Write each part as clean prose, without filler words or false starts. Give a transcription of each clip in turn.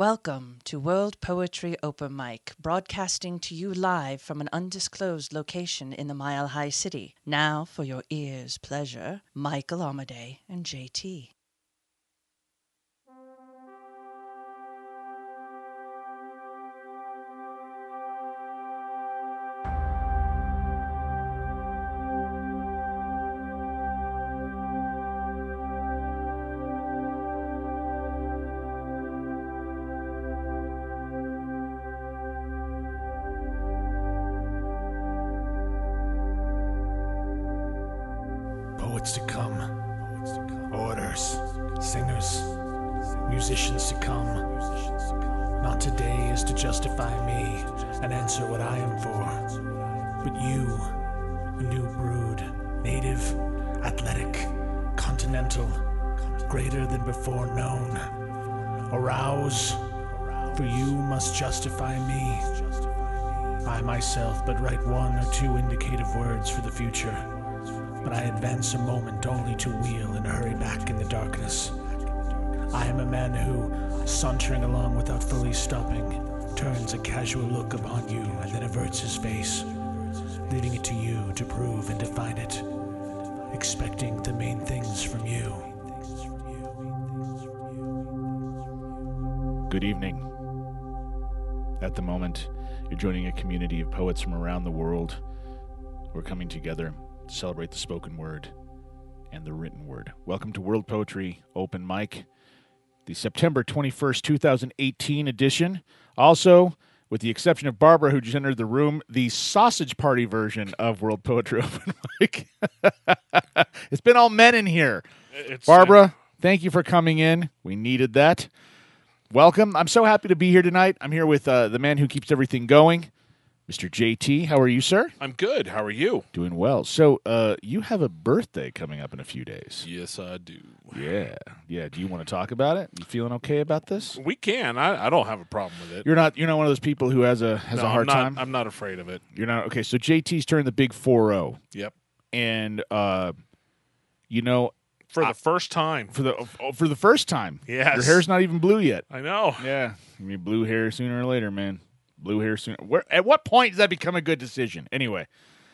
Welcome to World Poetry Open Mic, broadcasting to you live from an undisclosed location in the Mile High City. Now, for your ears' pleasure, Michael Amadei and JT. Poets to come, orators, singers, musicians to come. Not today is to justify me and answer what I am for, but you, a new brood, native, athletic, continental, greater than before known. Arouse, for you must justify me. I myself but write one or two indicative words for the future. But I advance a moment only to wheel and hurry back in the darkness. I am a man who, sauntering along without fully stopping, turns a casual look upon you and then averts his face, leaving it to you to prove and define it, expecting the main things from you. Good evening. At the moment, you're joining a community of poets from around the world. We're coming together to celebrate the spoken word and the written word. Welcome to World Poetry Open Mic, the September 21st, 2018 edition. Also, with the exception of Barbara, who just entered the room, the sausage party version of World Poetry Open Mic. It's been all men in here. Barbara, thank you for coming in. We needed that. Welcome. I'm so happy to be here tonight. I'm here with the man who keeps everything going, Mr. JT. How are you, sir? I'm good. How are you? Doing well. So, you have a birthday coming up in a few days. Yes, I do. Yeah. Do you want to talk about it? You feeling okay about this? We can. I don't have a problem with it. You're not one of those people who has a hard time? I'm not afraid of it. You're not. Okay, so JT's turned the big 4-0. Yep. And For the first time. for the first time. Yes. Your hair's not even blue yet. I know. Yeah. I mean, blue hair sooner or later, man. Blue hair sooner. At what point does that become a good decision? Anyway.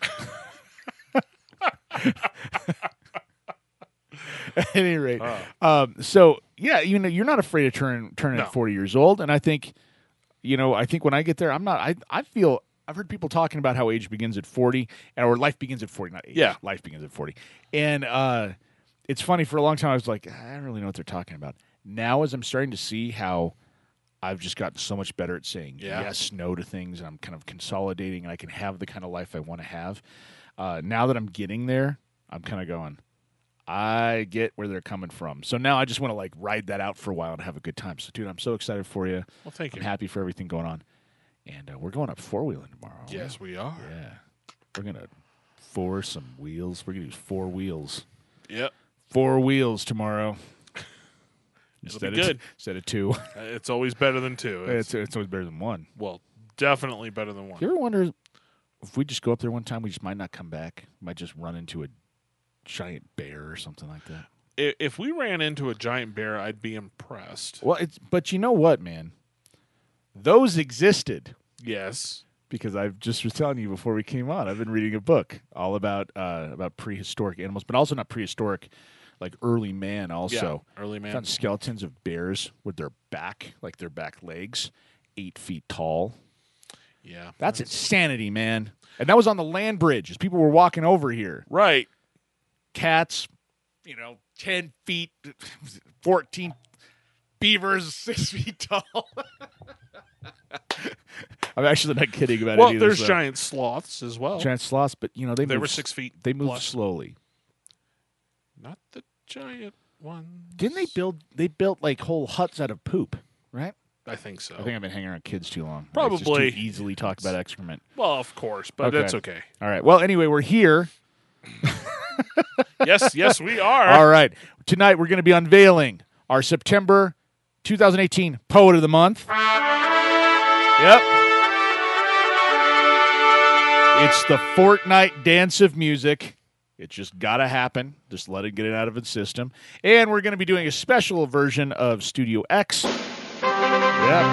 At any rate. So, yeah, you're not afraid of turning 40 years old. And I think, when I get there, I'm not, I feel, I've heard people talking about how age begins at 40, or life begins at 40, not age. Yeah. Life begins at 40. And it's funny, for a long time I was like, I don't really know what they're talking about. Now, as I'm starting to see how I've just gotten so much better at saying yes, no to things, and I'm kind of consolidating, and I can have the kind of life I want to have. Now that I'm getting there, I'm kind of going, I get where they're coming from. So now I just want to ride that out for a while and have a good time. So, dude, I'm so excited for you. Well, thank you. I'm happy for everything going on. And we're going up four-wheeling tomorrow. Yes, we are. Yeah. We're going to four some wheels. We're going to use 4 wheels. Yep. 4 wheels tomorrow. It'll be good. Instead of 2. It's always better than 2. It's always better than 1. Well, definitely better than 1. You ever wonder if we just go up there one time, we just might not come back? Might just run into a giant bear or something like that. If we ran into a giant bear, I'd be impressed. Well, but you know what, man? Those existed. Yes. Because I just was telling you before we came on, I've been reading a book all about prehistoric animals, but also not prehistoric, like early man also. Yeah, early man. Found skeletons of bears with their back legs, 8 feet tall. Yeah. That's insanity, man. And that was on the land bridge as people were walking over here. Right. Cats, 10 feet, 14 beavers, 6 feet tall. I'm actually not kidding about it. Well, there's giant sloths as well. Giant sloths, but they were 6 feet. They moved plus. slowly. Not the giant ones. Didn't they build? They built whole huts out of poop, right? I think so. I think I've been hanging around kids too long. Probably. It's just too easily talk about excrement. Well, of course, but that's okay. All right. Well, anyway, we're here. Yes, we are. All right. Tonight we're going to be unveiling our September 2018 Poet of the Month. Yep. It's the Fortnite dance of music. It's just got to happen. Just let it get it out of its system. And we're going to be doing a special version of Studio X. Yep.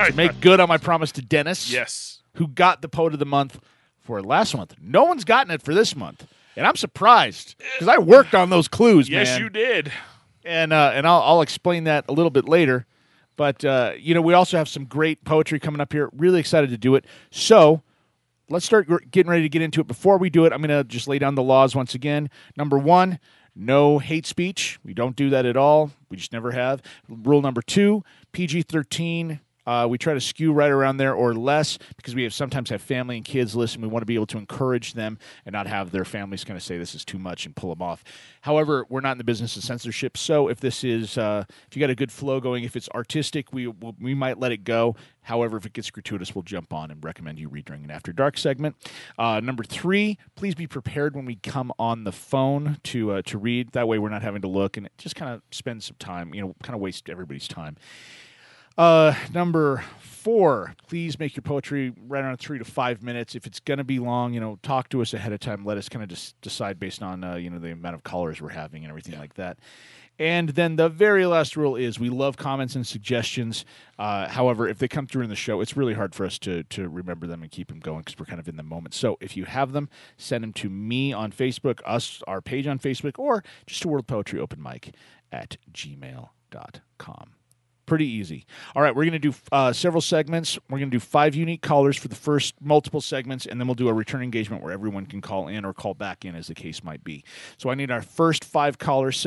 to make good on my promise to Dennis, Yes. who got the Poet of the Month for last month. No one's gotten it for this month, and I'm surprised because I worked on those clues, Yes, man. you did. And I'll explain that a little bit later. But, we also have some great poetry coming up here. Really excited to do it. So let's start getting ready to get into it. Before we do it, I'm going to just lay down the laws once again. Number 1, no hate speech. We don't do that at all. We just never have. Rule number 2, PG-13. We try to skew right around there or less because we sometimes have family and kids listen. We want to be able to encourage them and not have their families kind of say this is too much and pull them off. However, we're not in the business of censorship, so if this is, if you got a good flow going, if it's artistic, we might let it go. However, if it gets gratuitous, we'll jump on and recommend you read during an After Dark segment. Number 3, please be prepared when we come on the phone to read. That way we're not having to look and just kind of spend some time, kind of waste everybody's time. Number 4, please make your poetry right around 3 to 5 minutes. If it's going to be long, talk to us ahead of time. Let us kind of just decide based on, the amount of callers we're having and everything like that. And then the very last rule is we love comments and suggestions. However, if they come through in the show, it's really hard for us to remember them and keep them going because we're kind of in the moment. So if you have them, send them to me on Facebook, our page on Facebook, or just to World Poetry Open Mic at gmail.com. Pretty easy. All right, we're going to do several segments. We're going to do 5 unique callers for the first multiple segments, and then we'll do a return engagement where everyone can call in or call back in as the case might be. So I need our first 5 callers,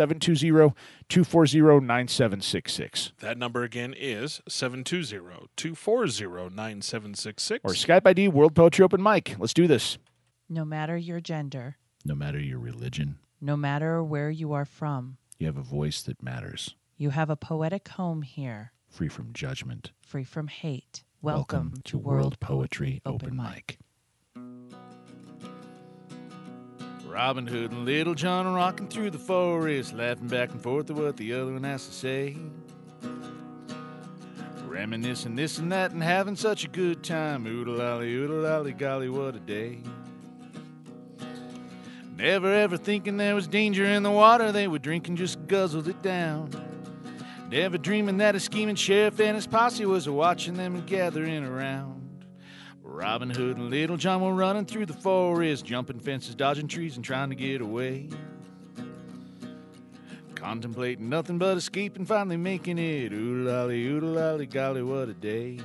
720-240-9766. That number again is 720-240-9766. Or Skype ID, World Poetry Open Mic. Let's do this. No matter your gender, No matter your religion, no matter where you are from, you have a voice that matters. you have a poetic home here, Free from judgment. free from hate. Welcome to World Poetry Open Mic. Robin Hood and Little John are rocking through the forest, laughing back and forth at what the other one has to say. Reminiscing this and that and having such a good time. Oodle-lolly, golly, what a day. Never ever thinking there was danger in the water they were drinking, just guzzled it down. Never dreaming that a scheming sheriff and his posse was watching them and gathering around. Robin Hood and Little John were running through the forest, jumping fences, dodging trees, and trying to get away. Contemplating nothing but escape and finally making it. Oodle-lolly, golly, what a day.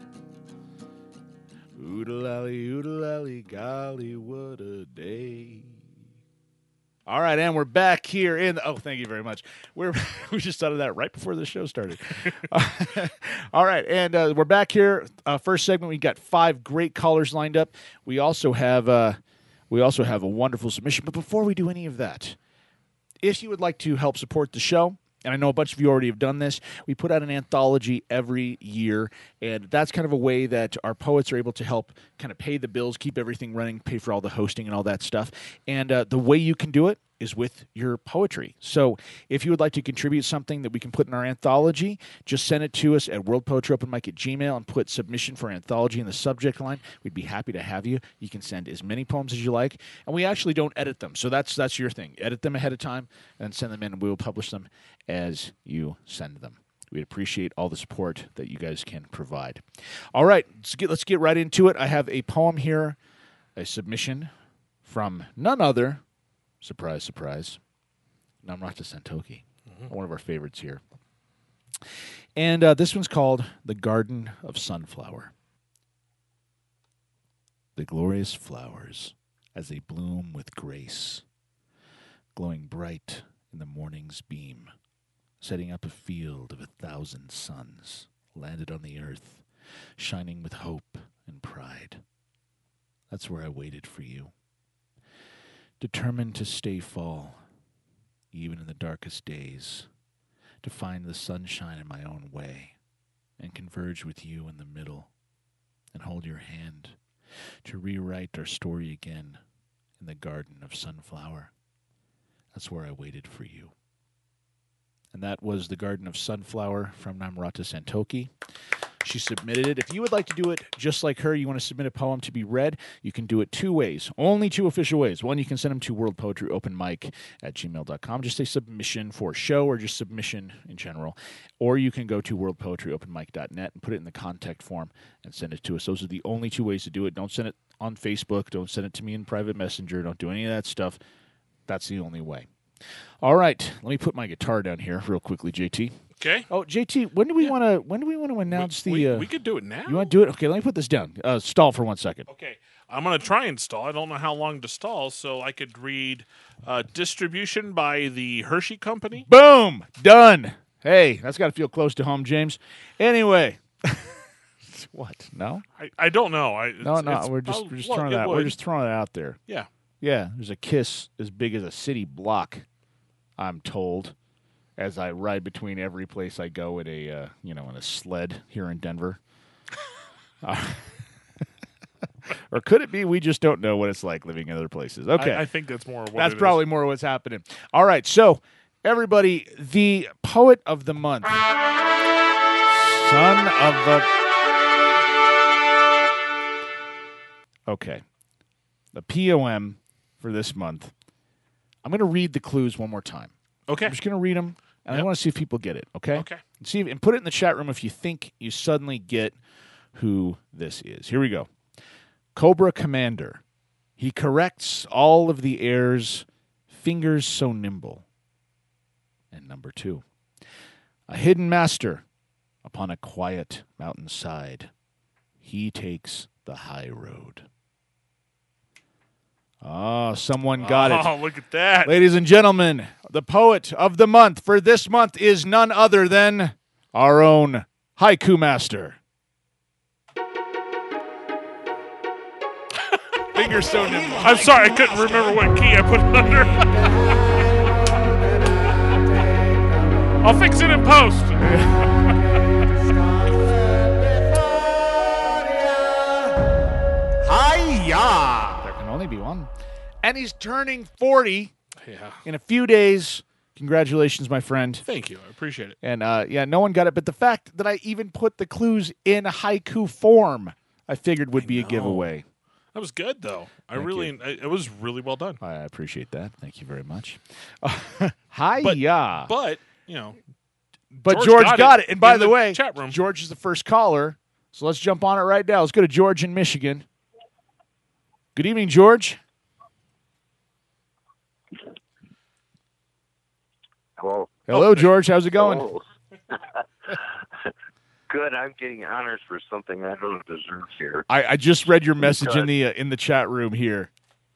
Oodle-lolly, golly, what a day. All right, and we're back here in the... Oh, thank you very much. We just thought of that right before the show started. All right, and we're back here. First segment, we got 5 great callers lined up. We also have a wonderful submission. But before we do any of that, if you would like to help support the show, and I know a bunch of you already have done this, we put out an anthology every year, and that's kind of a way that our poets are able to help kind of pay the bills, keep everything running, pay for all the hosting and all that stuff. And the way you can do it is with your poetry. So if you would like to contribute something that we can put in our anthology, just send it to us at worldpoetryopenmic@gmail and put submission for anthology in the subject line. We'd be happy to have you. You can send as many poems as you like, and we actually don't edit them. So that's your thing. Edit them ahead of time and send them in, and we will publish them as you send them. We'd appreciate all the support that you guys can provide. All right, let's get right into it. I have a poem here, a submission from none other, surprise, surprise, Namrata Santoki, one of our favorites here. And this one's called The Garden of Sunflower. The glorious flowers, as they bloom with grace, glowing bright in the morning's beam, setting up a field of 1,000 suns, landed on the earth, shining with hope and pride. That's where I waited for you. Determined to stay fall, even in the darkest days, to find the sunshine in my own way, and converge with you in the middle, and hold your hand, to rewrite our story again in the Garden of Sunflower. That's where I waited for you. And that was The Garden of Sunflower from Namrata Santoki. She submitted it. If you would like to do it just like her, you want to submit a poem to be read, you can do it 2 ways. Only 2 official ways. One, you can send them to worldpoetryopenmic@gmail.com. Just say submission for show or just submission in general. Or you can go to worldpoetryopenmic.net and put it in the contact form and send it to us. Those are the only 2 ways to do it. Don't send it on Facebook. Don't send it to me in private messenger. Don't do any of that stuff. That's the only way. All right, let me put my guitar down here real quickly, JT. Okay. Oh, JT, when do we want to announce we could do it now. You want to do it? Okay, let me put this down. Stall for 1 second. Okay. I'm going to try and stall. I don't know how long to stall, so I could read distribution by the Hershey Company. Boom! Done. Hey, that's got to feel close to home, James. Anyway. What? No? I don't know. We're just throwing that. We're just throwing it out there. Yeah. Yeah, there's a kiss as big as a city block, I'm told, as I ride between every place I go in a in a sled here in Denver. Or could it be we just don't know what it's like living in other places? Okay. I think that's more what That's probably more what's happening. All right, so everybody, the poet of the month, son of the... Okay. The POM for this month. I'm going to read the clues one more time. Okay. I'm just going to read them, and I want to see if people get it, okay? Okay. And put it in the chat room if you think you suddenly get who this is. Here we go. Cobra Commander. He corrects all of the errors, fingers so nimble. And number 2. A hidden master upon a quiet mountainside. He takes the high road. Oh, someone got it. Oh, look at that. Ladies and gentlemen, the poet of the month for this month is none other than our own haiku master. Fingers so nimble. I'm sorry, I couldn't remember what key I put it under. I'll fix it in post. Hi-ya! There can only be one. And he's turning 40 in a few days. Congratulations, my friend. Thank you. I appreciate it. And, no one got it. But the fact that I even put the clues in haiku form, I figured would be a giveaway. That was good, though. It was really well done. I appreciate that. Thank you very much. Hi-ya. But George got it. And by the way, chat room. George is the first caller. So let's jump on it right now. Let's go to George in Michigan. Good evening, George. Hello. Hello, George. How's it going? Hello. Good. I'm getting honors for something I don't deserve here. I just read your message in the chat room here.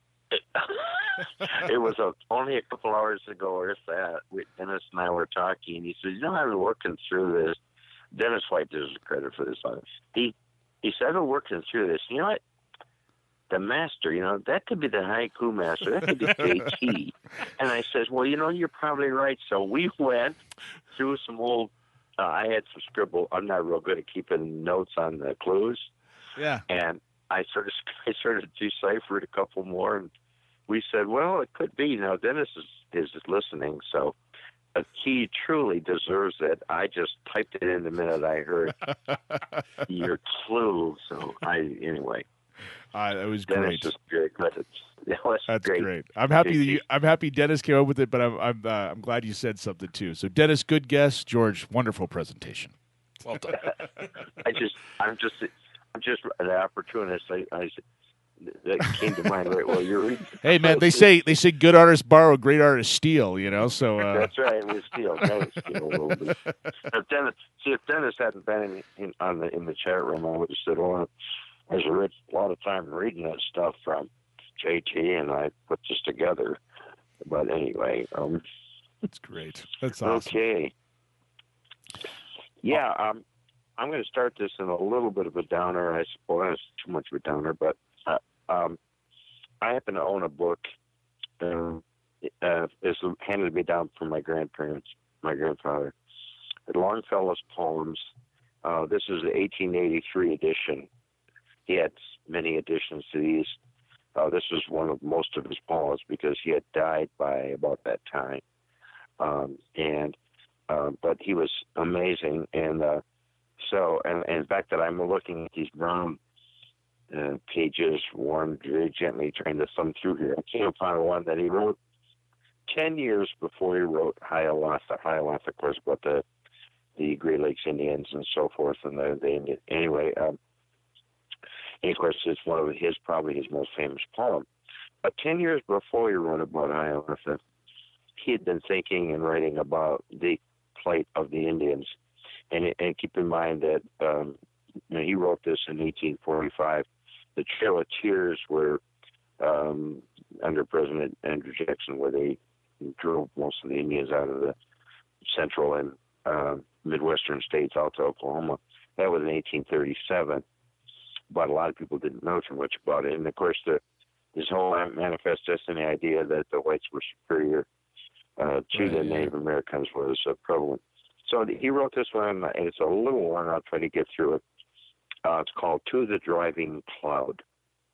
It was only a couple hours ago or that. Dennis and I were talking, and he said, I've been working through this. Dennis White deserves credit for this. He said, I've been working through this. You know what? The master, that could be the haiku master. That could be JT. And I said, well, you're probably right. So we went through some old, I had some scribble. I'm not real good at keeping notes on the clues. Yeah. And I sort of deciphered a couple more, and we said, well, it could be. Now, Dennis is listening, so he truly deserves it. I just typed it in the minute I heard your clue. So anyway. That was Dennis great. Is very good. That's great. I'm happy Dennis came up with it, but I'm glad you said something too. So Dennis, good guess. George, wonderful presentation. Well done. I'm just an opportunist. That came to mind right while you're reading. Hey man, they say good artists borrow, great artists steal. So that's right. We steal. Kind of steal a little bit. If Dennis hadn't been in the chat room, I would have said, "Oh, I was a lot of time reading that stuff from JT, and I put this together." But anyway, that's great. That's awesome. Okay. Yeah, I'm going to start this in a little bit of a downer. I suppose it's too much of a downer, but I happen to own a book. It's handed me down from my grandparents, my grandfather. Longfellow's poems. This is the 1883 edition. He had many additions to these. This was one of most of his poems because he had died by about that time. But he was amazing, and So, and in fact, that I'm looking at these brown pages, worn very gently, trying to thumb through here. I came upon one that he wrote 10 years before he wrote Hiawatha. Hiawatha, of course, about the Great Lakes Indians and so forth, and the Indian. Anyway, and of course, it's one of probably his most famous poem. But 10 years before he wrote about Hiawatha, he had been thinking and writing about the plight of the Indians. And keep in mind that he wrote this in 1845. The Trail of Tears were under President Andrew Jackson, where they drove most of the Indians out of the central and midwestern states out to Oklahoma. That was in 1837, but a lot of people didn't know too much about it. And of course, this whole manifest destiny idea that the whites were superior to the Native Americans was prevalent. So he wrote this one, and it's a little long. I'll try to get through it. It's called To the Driving Cloud.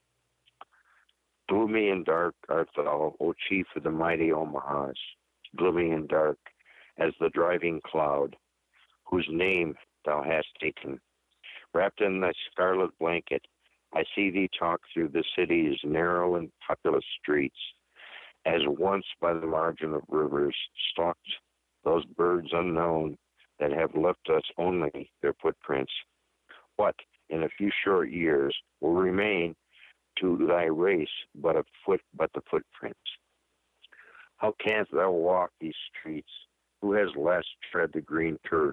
Gloomy and dark art thou, O chief of the mighty Omahas, gloomy and dark as the driving cloud, whose name thou hast taken. Wrapped in thy scarlet blanket, I see thee talk through the city's narrow and populous streets, as once by the margin of rivers stalked those birds unknown that have left us only their footprints. What, in a few short years, will remain to thy race but the footprints? How canst thou walk these streets? Who has last tread the green turf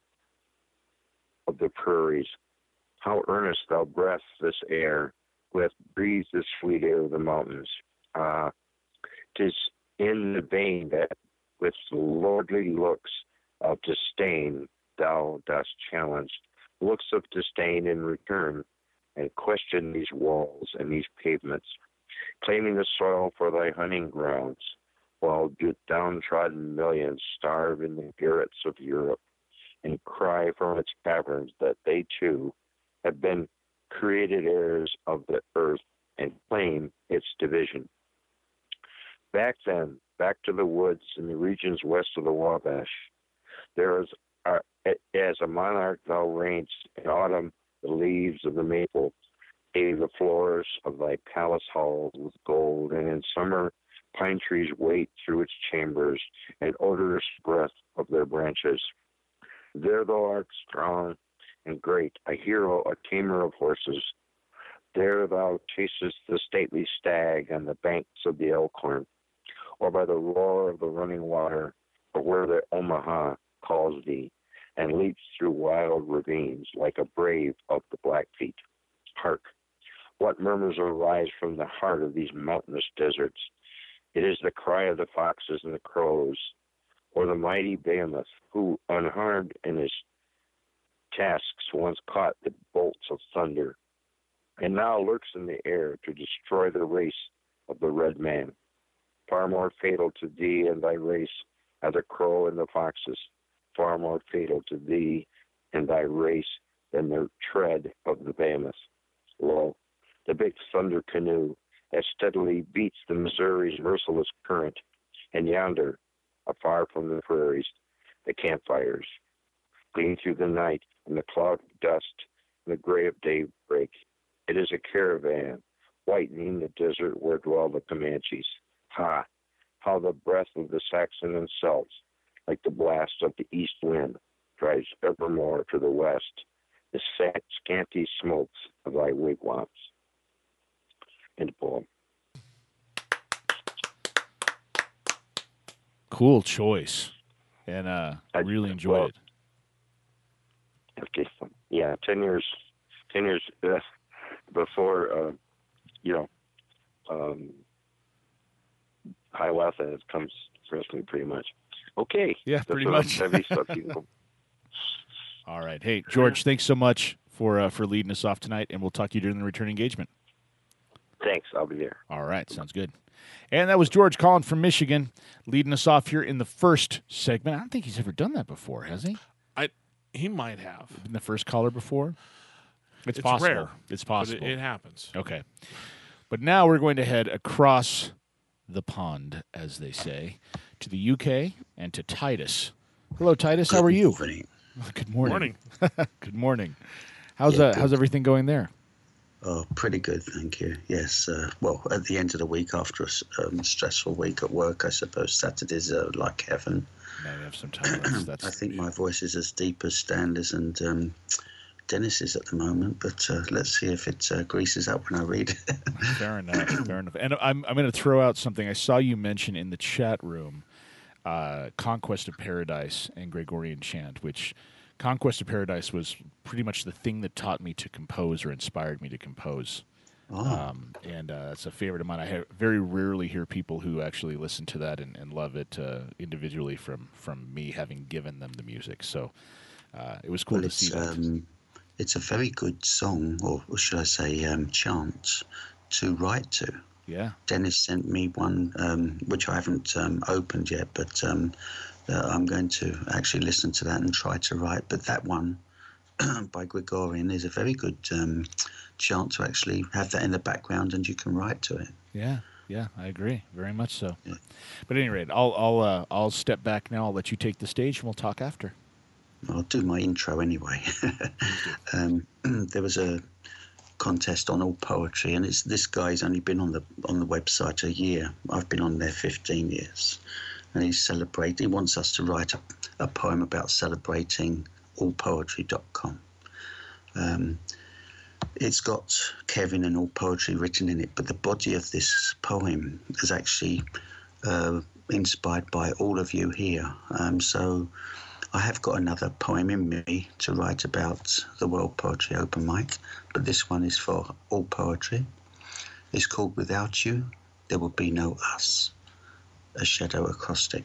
of the prairies? How earnest thou breath this air, who hath breathed the sweet air of the mountains? 'Tis in the vein that with lordly looks of disdain thou dost challenge, looks of disdain in return, and question these walls and these pavements, claiming the soil for thy hunting grounds, while downtrodden millions starve in the garrets of Europe and cry from its caverns that they too have been created heirs of the earth and claim its division. Back to the woods in the regions west of the Wabash. There is, as a monarch thou reignest. In autumn, the leaves of the maple pave the floors of thy palace halls with gold, and in summer, pine trees wait through its chambers and odorous breath of their branches. There thou art strong and great, a hero, a tamer of horses. There thou chasest the stately stag on the banks of the Elkhorn, or by the roar of the running water, or where the Omaha calls thee, and leaps through wild ravines like a brave of the Blackfeet. Hark! What murmurs arise from the heart of these mountainous deserts? It is the cry of the foxes and the crows, or the mighty behemoth, who, unharmed in his tasks, once caught the bolts of thunder, and now lurks in the air to destroy the race of the red man. Far more fatal to thee and thy race are the crow and the foxes, far more fatal to thee and thy race than the tread of the behemoth. Lo, the big thunder canoe as steadily beats the Missouri's merciless current, and yonder, afar from the prairies, the campfires gleam through the night in the cloud of dust and the gray of daybreak. It is a caravan, whitening the desert where dwell the Comanches. Ha! How the breath of the Saxon and Celts, like the blast of the east wind, drives evermore to the west the scanty smokes of thy wigwams. End poem. Cool choice. And I really enjoyed it. Okay, yeah, 10 years before, Hiawatha comes wrestling pretty much. Okay. Yeah, pretty much. Heavy stuff you can go. All right. Hey, George, thanks so much for leading us off tonight, and we'll talk to you during the return engagement. Thanks. I'll be there. All right. Sounds good. And that was George calling from Michigan, leading us off here in the first segment. I don't think he's ever done that before, has he? He might have. Been the first caller before? It's possible. Rare. It's possible. But it happens. Okay. But now we're going to head across the pond, as they say, to the UK and to Titus. Hello, Titus. How are you? Good morning. Morning. Good morning. How's Yeah, how's good. everything going there? Oh, pretty good, thank you. Yes, well, at the end of the week, after a stressful week at work, I suppose Saturdays are like heaven. Now you have some time. That's I think my voice is as deep as Stanley's and Dennis's at the moment, but let's see if it greases up when I read it. fair enough. Fair enough. And I'm going to throw out something I saw you mention in the chat room. Conquest of Paradise and Gregorian Chant, which Conquest of Paradise was pretty much the thing that taught me to compose or inspired me to compose. Oh. And it's a favorite of mine. I very rarely hear people who actually listen to that and love it individually from me having given them the music. So it was cool Well, to see that. it's a very good song, or should I say chant, to write to. Yeah. Dennis sent me one, which I haven't opened yet, but I'm going to actually listen to that and try to write. But that one by Gregorian is a very good chant to actually have that in the background and you can write to it. Yeah, I agree. Very much so. Yeah. But at any rate, I'll step back now. I'll let you take the stage and we'll talk after. I'll do my intro anyway. There was a contest on All Poetry, and this guy's only been on the website a year. I've been on there 15 years, and he wants us to write a poem about celebrating allpoetry.com. It's got Kevin and All Poetry written in it, but the body of this poem is actually inspired by all of you here. So I have got another poem in me to write about the World Poetry Open Mic, but this one is for All Poetry. It's called Without You, There Would Be No Us, a shadow acrostic.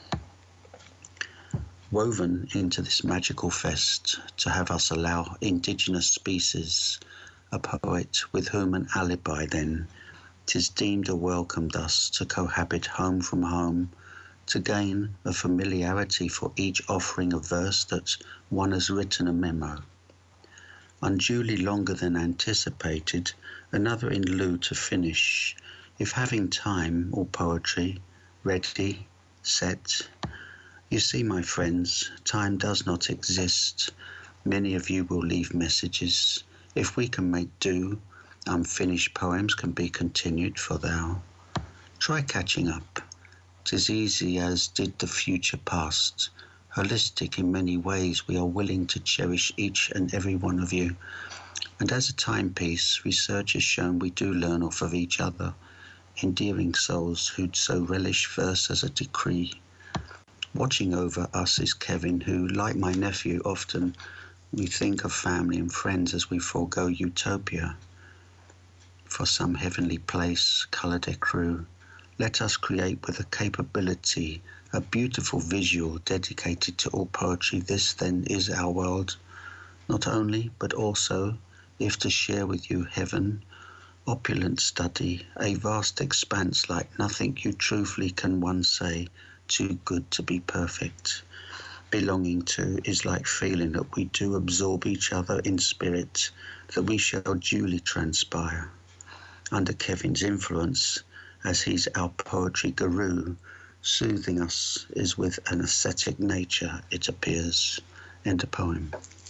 Woven into this magical fest to have us allow indigenous species, a poet with whom an alibi then, 'tis deemed or welcomed us to cohabit home from home, to gain a familiarity for each offering of verse that one has written a memo. Unduly longer than anticipated, another in lieu to finish, if having time or poetry, ready, set. You see, my friends, time does not exist. Many of you will leave messages. If we can make do, unfinished poems can be continued for thou. Try catching up. 'Tis easy as did the future past. Holistic in many ways, we are willing to cherish each and every one of you. And as a timepiece, research has shown we do learn off of each other, endearing souls who'd so relish verse as a decree. Watching over us is Kevin, who, like my nephew, often we think of family and friends as we forego utopia for some heavenly place, coloured ecru. Let us create with a capability, a beautiful visual dedicated to all poetry. This then is our world, not only, but also, if to share with you heaven, opulent study, a vast expanse like nothing you truthfully can one say, too good to be perfect. Belonging to is like feeling that we do absorb each other in spirit, that we shall duly transpire. Under Kevin's influence, as he's our poetry guru, soothing us is with an ascetic nature, it appears. End of poem.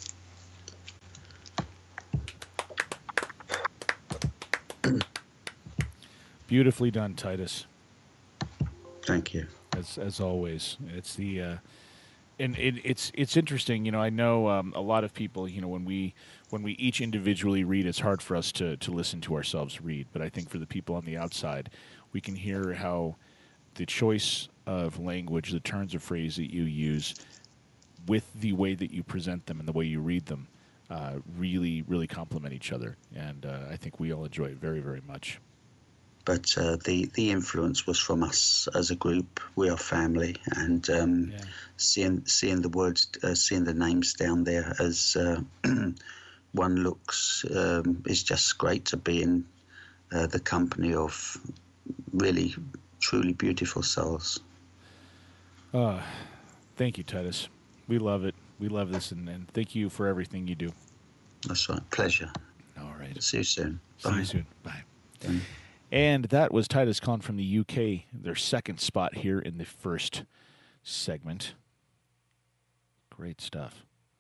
Beautifully done, Titus. Thank you. As always, it's the and it's interesting. You know, I know a lot of people. You know, when we each individually read, it's hard for us to listen to ourselves read. But I think for the people on the outside, we can hear how the choice of language, the turns of phrase that you use, with the way that you present them and the way you read them, really, really complement each other. And I think we all enjoy it very, very much. But the influence was from us as a group. We are family, and seeing the words, seeing the names down there as one looks is just great to be in the company of really, truly beautiful souls. Thank you, Titus. We love it. We love this, and thank you for everything you do. That's right. Pleasure. All right. See you soon. See Bye. you soon. Bye. Bye. And that was Titus Kahn from the UK, their second spot here in the first segment. Great stuff.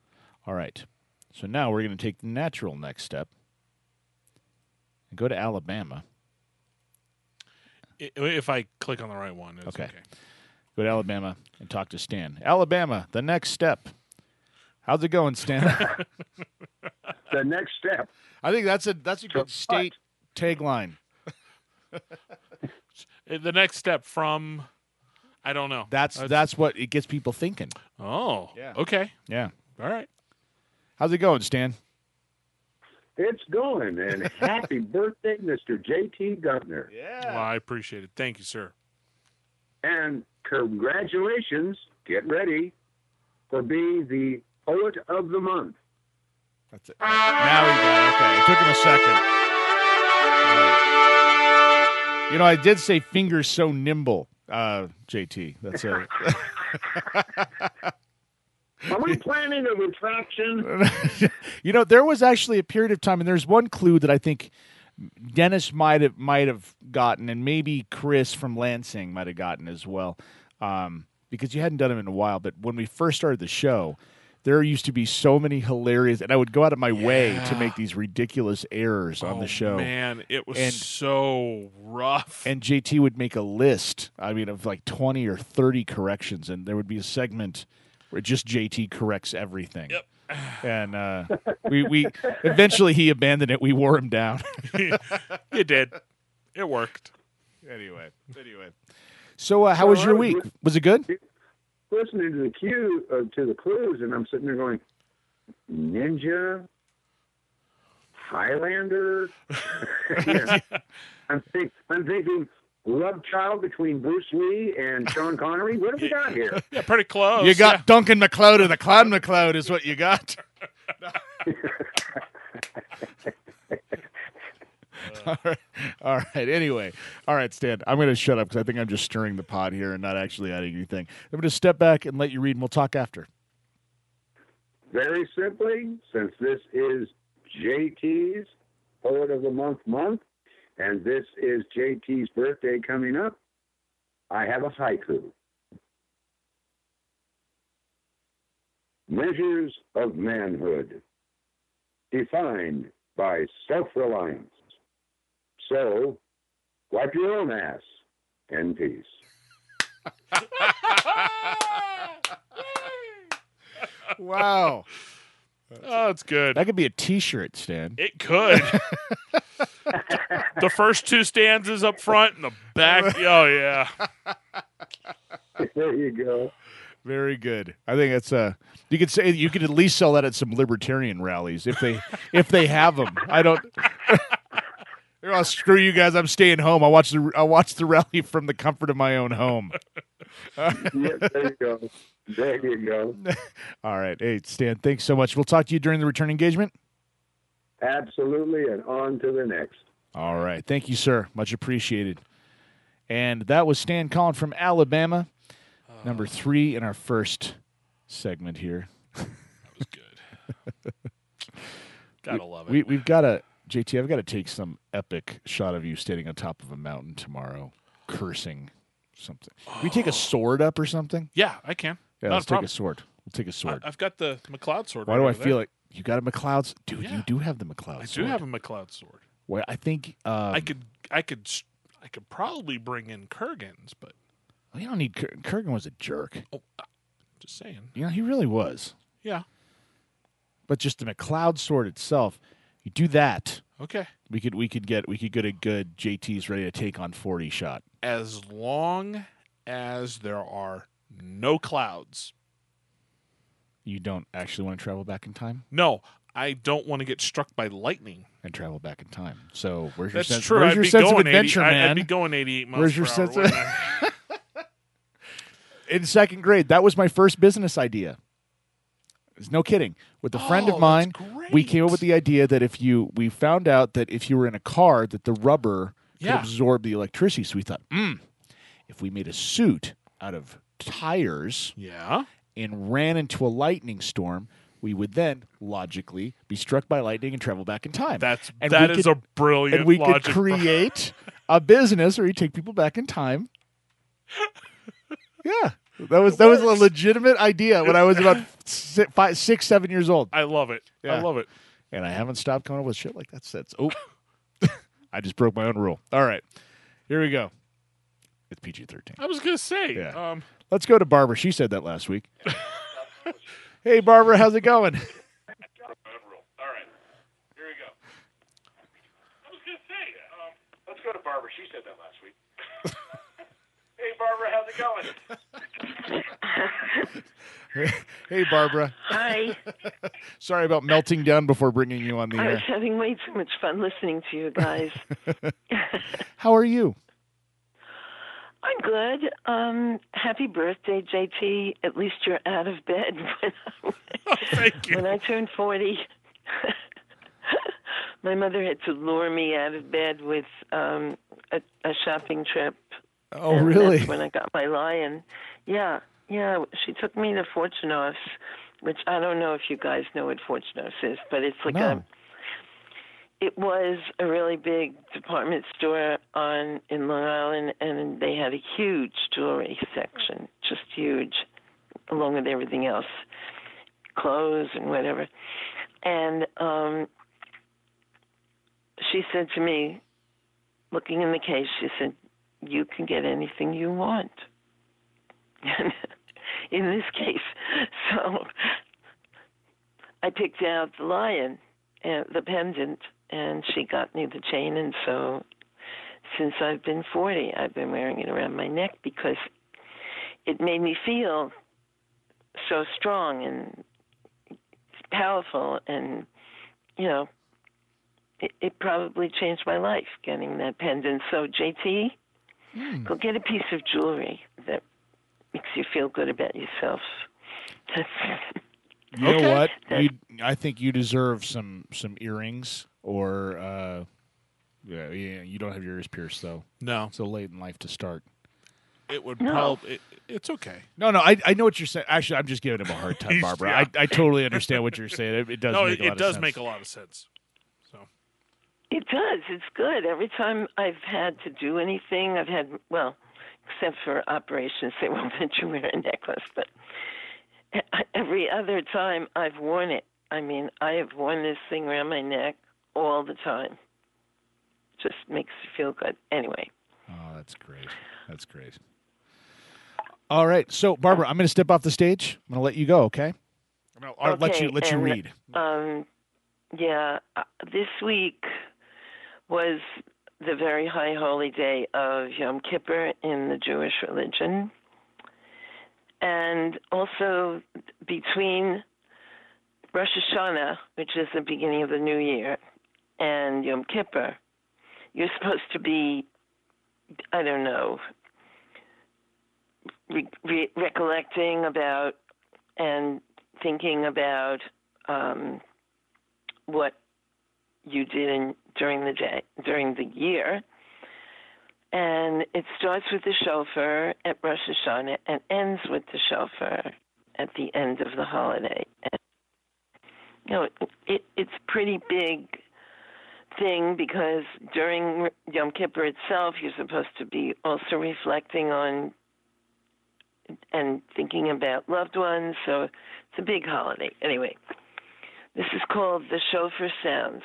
All right. So now we're going to take the natural next step and go to Alabama. If I click on the right one, it's okay. Go to Alabama and talk to Stan. Alabama, the next step. How's it going, Stan? The next step. I think that's a good state tagline. The next step from, I don't know. That's what it gets people thinking. Oh, Yeah. okay. Yeah. All right. How's it going, Stan? It's going, and happy birthday, Mr. J.T. Gutner. Yeah. Well, I appreciate it. Thank you, sir. And congratulations, get ready, for being the Poet of the Month. That's it. Now we got it. Okay. It took him a second. You know, I did say fingers so nimble, JT. That's a. Are we planning a retraction? You know, there was actually a period of time, and there's one clue that I think Dennis might have gotten, and maybe Chris from Lansing might have gotten as well, because you hadn't done them in a while. But when we first started the show, there used to be so many hilarious, and I would go out of my way to make these ridiculous errors on the show. Man, it was so rough. And JT would make a list, of like 20 or 30 corrections, and there would be a segment where just JT corrects everything. Yep. And we eventually he abandoned it. We wore him down. You did. It worked. Anyway. So how was your week? Was it good? Listening to the clues, and I'm sitting there going, Ninja, Highlander. Yeah. I'm thinking love child between Bruce Lee and Sean Connery. What have we got here? Yeah, pretty close. You got Duncan MacLeod or the Clown MacLeod is what you got. All right. Anyway. All right, Stan. I'm going to shut up because I think I'm just stirring the pot here and not actually adding anything. I'm going to step back and let you read, and we'll talk after. Very simply, since this is JT's Poet of the Month, and this is JT's birthday coming up, I have a haiku. Measures of manhood, defined by self-reliance. So, wipe your own ass and peace. Wow. Oh, it's good. That could be a T-shirt, Stan. It could. The first two stanzas up front and the back. Oh, yeah. There you go. Very good. I think it's you could say you could at least sell that at some libertarian rallies if they have them. I don't. Oh, screw you guys! I'm staying home. I'll watch the rally from the comfort of my own home. Yeah, there you go. There you go. All right. Hey, Stan, thanks so much. We'll talk to you during the return engagement. Absolutely, and on to the next. All right. Thank you, sir. Much appreciated. And that was Stan calling from Alabama, number 3 in our first segment here. That was good. Gotta love it. We've got to, JT, I've got to take some epic shot of you standing on top of a mountain tomorrow, cursing something. Can we take a sword up or something? Yeah, I can. Yeah, Not let's a problem. take a sword. We'll take a sword. I've got the McLeod sword. Why right do I over feel there. like you got a McLeod's? Dude, Yeah. you do have the McLeod I sword. do have a McLeod sword? Well, I think I could probably bring in Kurgan's, but well, you don't need Kurgan was a jerk. just saying. You know, he really was. Yeah. But just the McLeod sword itself, you do that. Okay. We could get a good JT's ready to take on 40 shot. As long as there are no clouds. You don't actually want to travel back in time No, I don't want to get struck by lightning. and travel back in time. So where's your That's sense? true. Where's I'd your be sense of going adventure, 80, man? I'd be going 88 miles Where's your per hour, sense of- wouldn't I? In second grade, that was my first business idea. There's no kidding. With a friend of mine, that's we great. came up with the idea that we found out that if you were in a car, that the rubber could Yeah. absorb the electricity. So we thought, if we made a suit out of tires Yeah. and ran into a lightning storm, we would then logically be struck by lightning and travel back in time. That we is could- a brilliant and we logic. could create a business where you take people back in time. Yeah. That was a legitimate idea when I was about 6, 7 years old. I love it. Yeah. I love it. And I haven't stopped coming up with shit like that since. Oh, I just broke my own rule. All right, here we go. It's PG-13. I was gonna say. Yeah. Let's go to Barbara. She said that last week. Hey, Barbara, how's it going? All right, here we go. I was gonna say. Let's go to Barbara. She said that last week. Hey, Barbara, how's it going? Hey, Barbara. Hi. Sorry about melting down before bringing you on the I was air. having way too much fun listening to you guys. How are you? I'm good. Happy birthday, JT. At least you're out of bed. Thank you. When I turned 40, my mother had to lure me out of bed with a shopping trip. Oh, and really? That's when I got my lion. Yeah. She took me to Fortunoff's, which I don't know if you guys know what Fortunoff's is, but it's like it was a really big department store in Long Island, and they had a huge jewelry section, just huge, along with everything else, clothes and whatever. And she said to me, looking in the case, she said, "You can get anything you want." In this case, so I picked out the lion and the pendant, and she got me the chain. And so since I've been 40, I've been wearing it around my neck because it made me feel so strong and powerful. And, you know, it probably changed my life getting that pendant. So, JT, go get a piece of jewelry that makes you feel good about yourself. You know what? I think you deserve some earrings, or you don't have your ears pierced though. No, so late in life to start. It would probably. It's okay. No, I know what you're saying. Actually, I'm just giving him a hard time, Barbara. Yeah. I totally understand what you're saying. It does. No, make a lot it does of sense. make a lot of sense. So it does. It's good. Every time I've had to do anything, I've had except for operations, they won't let you wear a necklace. But every other time I've worn it. I mean, I have worn this thing around my neck all the time. Just makes you feel good. Anyway. Oh, that's great. That's great. All right. So, Barbara, I'm going to step off the stage. I'm going to let you go, okay? I'll let you read. This week was the very high holy day of Yom Kippur in the Jewish religion. And also between Rosh Hashanah, which is the beginning of the new year, and Yom Kippur, you're supposed to be, I don't know, recollecting about and thinking about what you did during the day, during the year. And it starts with the shofar at Rosh Hashanah and ends with the shofar at the end of the holiday. And, you know, it's a pretty big thing because during Yom Kippur itself, you're supposed to be also reflecting on and thinking about loved ones. So it's a big holiday. Anyway, this is called the shofar sounds.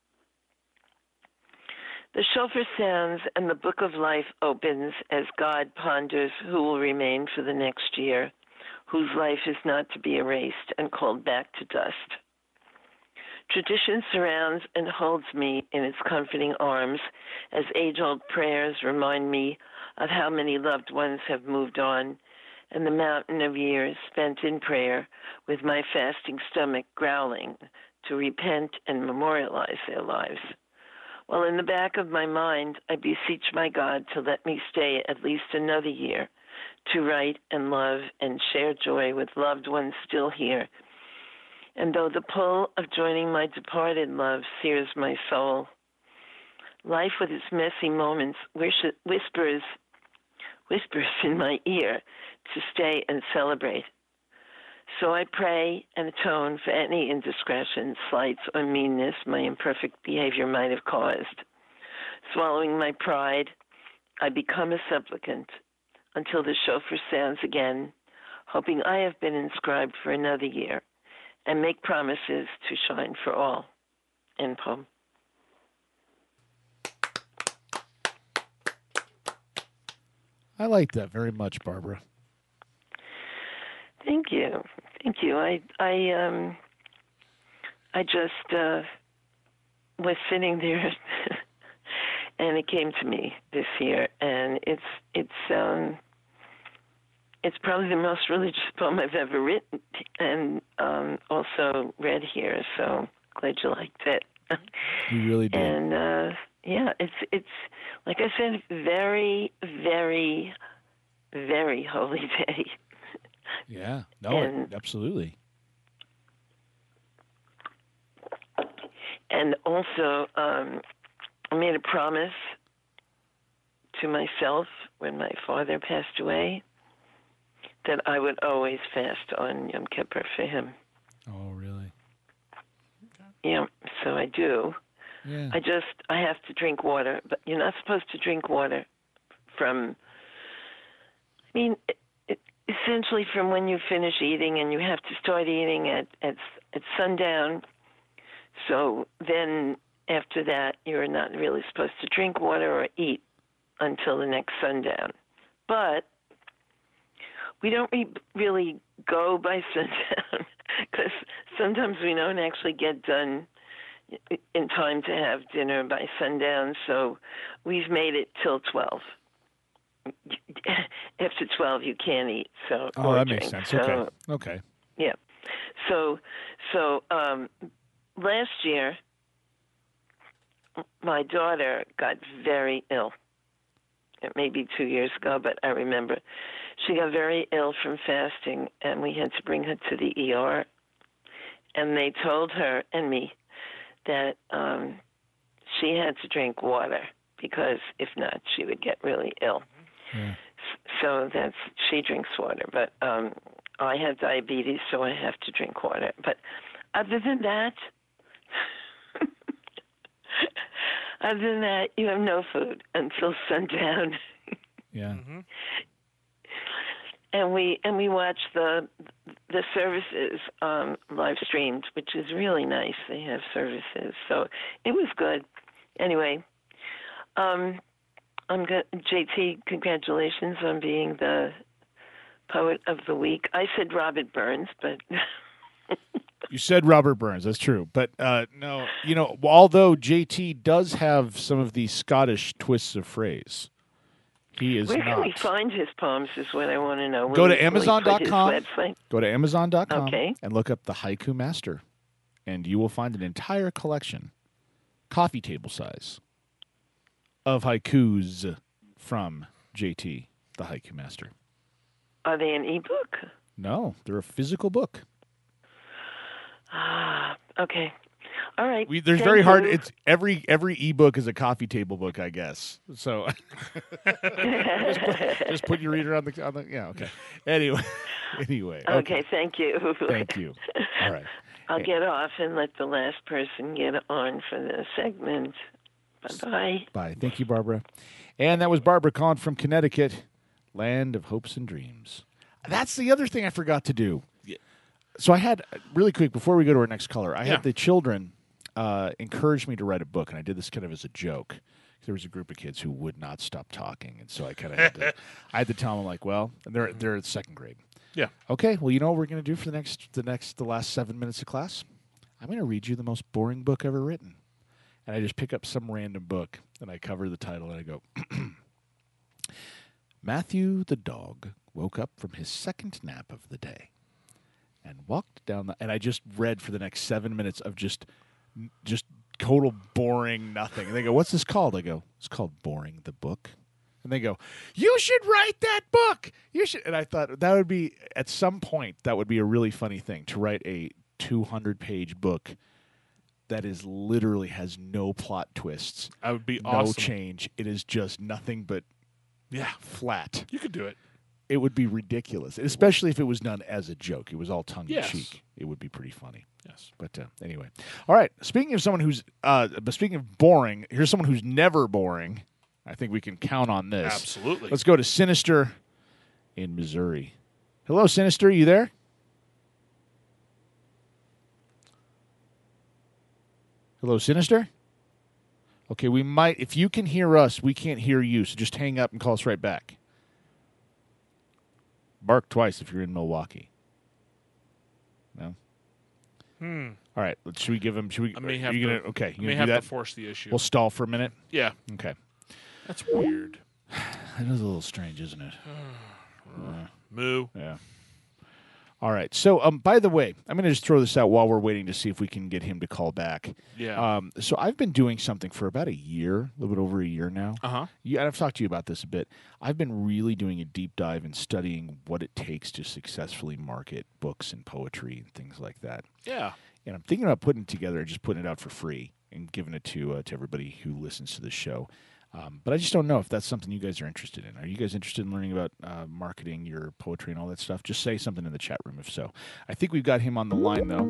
The shofar sounds and the book of life opens as God ponders who will remain for the next year, whose life is not to be erased and called back to dust. Tradition surrounds and holds me in its comforting arms as age-old prayers remind me of how many loved ones have moved on and the mountain of years spent in prayer with my fasting stomach growling to repent and memorialize their lives. While in the back of my mind, I beseech my God to let me stay at least another year to write and love and share joy with loved ones still here. And though the pull of joining my departed love sears my soul, life with its messy moments whispers in my ear to stay and celebrate. So I pray and atone for any indiscretion, slights, or meanness my imperfect behavior might have caused. Swallowing my pride, I become a supplicant until the shofar sounds again hoping I have been inscribed for another year, and make promises to shine for all. End poem. I like that very much, Barbara. Thank you. Thank you. I just was sitting there, and it came to me this year, and it's probably the most religious poem I've ever written, and also read here. So glad you liked it. You really did. And yeah, it's like I said, very, very, very holy day. Yeah. No, And- absolutely. And also, I made a promise to myself when my father passed away that I would always fast on Yom Kippur for him. Oh, really? Yeah, so I do. Yeah. I have to drink water, but you're not supposed to drink water from, essentially from when you finish eating, and you have to start eating at sundown. So then after that, you're not really supposed to drink water or eat until the next sundown. But we don't really go by sundown because sometimes we don't actually get done in time to have dinner by sundown. So we've made it till 12. After 12, you can't eat. So Oh, or that drink. makes sense. So, Okay. yeah. So last year, my daughter got very ill. It may be 2 years ago, but I remember she got very ill from fasting, and we had to bring her to the ER. And they told her and me that she had to drink water because if not, she would get really ill. Yeah. So she drinks water, but I have diabetes, so I have to drink water. But other than that, you have no food until sundown. Yeah. Mm-hmm. And we watch the services live streamed, which is really nice. They have services, so it was good. Anyway, JT, congratulations on being the poet of the week. I said Robert Burns, but You said Robert Burns. That's true. But no, although JT does have some of the Scottish twists of phrase, he is where can we not. find his poems is what I want to know. Go to Will he put his Amazon.com. website? Go to Amazon.com Okay. and look up the Haiku Master, and you will find an entire collection, coffee table size, of haikus from JT, the Haiku Master. Are they an ebook? No, they're a physical book. Okay. All right. There's Thank very hard. you. It's every ebook is a coffee table book, I guess. So just put your reader on the yeah. Okay. Anyway. Okay. Thank you. Thank you. All right. I'll get off and let the last person get on for the segment. Bye-bye. Bye. Thank you, Barbara. And that was Barbara Kahn from Connecticut, land of hopes and dreams. That's the other thing I forgot to do. So I had, really quick, before we go to our next caller, I had the children encourage me to write a book, and I did this kind of as a joke. There was a group of kids who would not stop talking, and so I kind of had to tell them, like, well, and they're in second grade. Yeah. Okay, well, you know what we're going to do for the last 7 minutes of class? I'm going to read you the most boring book ever written. And I just pick up some random book, and I cover the title, and I go, Matthew the dog woke up from his second nap of the day and walked down and I just read for the next 7 minutes of just total boring nothing. And they go, what's this called? I go, it's called Boring the Book. And they go, you should write that book. You should. And I thought that would be, at some point, that would be a really funny thing, to write a 200-page book that is literally has no plot twists. That would be no awesome. change. It is just nothing but flat. You could do it. It would be ridiculous, especially if it was done as a joke. It was all tongue in Yes. cheek. It would be pretty funny. Yes. But anyway, all right. Speaking of someone who's, speaking of boring, here's someone who's never boring. I think we can count on this. Absolutely. Let's go to Sinister in Missouri. Hello, Sinister. You there? Hello, Sinister? Okay, we might. If you can hear us, we can't hear you, so just hang up and call us right back. Bark twice if you're in Milwaukee. No? All right, should we give him... Should we, I may have you to, gonna, okay, you may gonna have do that? to force the issue. We'll stall for a minute? Yeah. Okay. That's weird. That is a little strange, isn't it? Moo. Yeah. All right. So, by the way, I'm going to just throw this out while we're waiting to see if we can get him to call back. Yeah. So I've been doing something for about a year, a little bit over a year now. Uh-huh. Yeah, and I've talked to you about this a bit. I've been really doing a deep dive and studying what it takes to successfully market books and poetry and things like that. Yeah. And I'm thinking about putting it together and just putting it out for free and giving it to everybody who listens to the show. But I just don't know if that's something you guys are interested in. Are you guys interested in learning about marketing your poetry and all that stuff? Just say something in the chat room if so. I think we've got him on the line, though.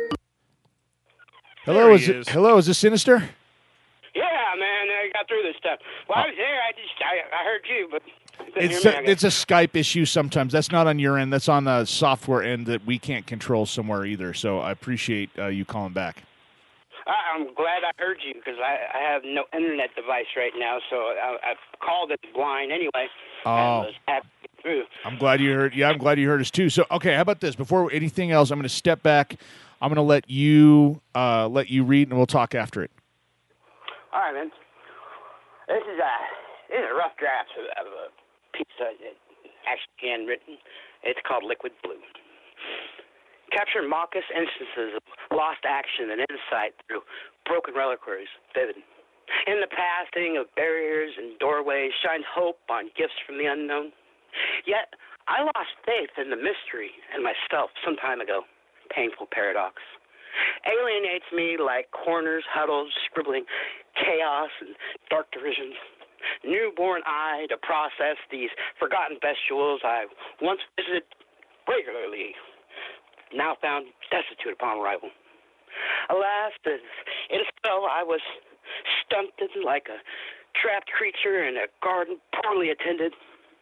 Hello, hello, is this Sinister? Yeah, man, I got through this stuff. Well, I was there. I heard you, but you couldn't hear me, I guess. It's a Skype issue sometimes. That's not on your end. That's on the software end that we can't control somewhere either. So I appreciate you calling back. I'm glad I heard you because I have no internet device right now, so I called it blind anyway. Oh. And was happy to get through. I'm glad you heard. Yeah, I'm glad you heard us too. So, okay, how about this? Before anything else, I'm going to step back. I'm going to let you read, and we'll talk after it. All right, man. This is a rough draft of a piece that actually handwritten. It's called Liquid Blue. Capture mawkish instances of lost action and insight through broken reliquaries, vivid. In the passing of barriers and doorways shines hope on gifts from the unknown. Yet, I lost faith in the mystery and myself some time ago. Painful paradox. Alienates me like corners, huddles, scribbling chaos and dark derisions. Newborn eye to process these forgotten vestibules I once visited regularly, now found destitute upon arrival. Alas, as it is so, I was stunted like a trapped creature in a garden poorly attended,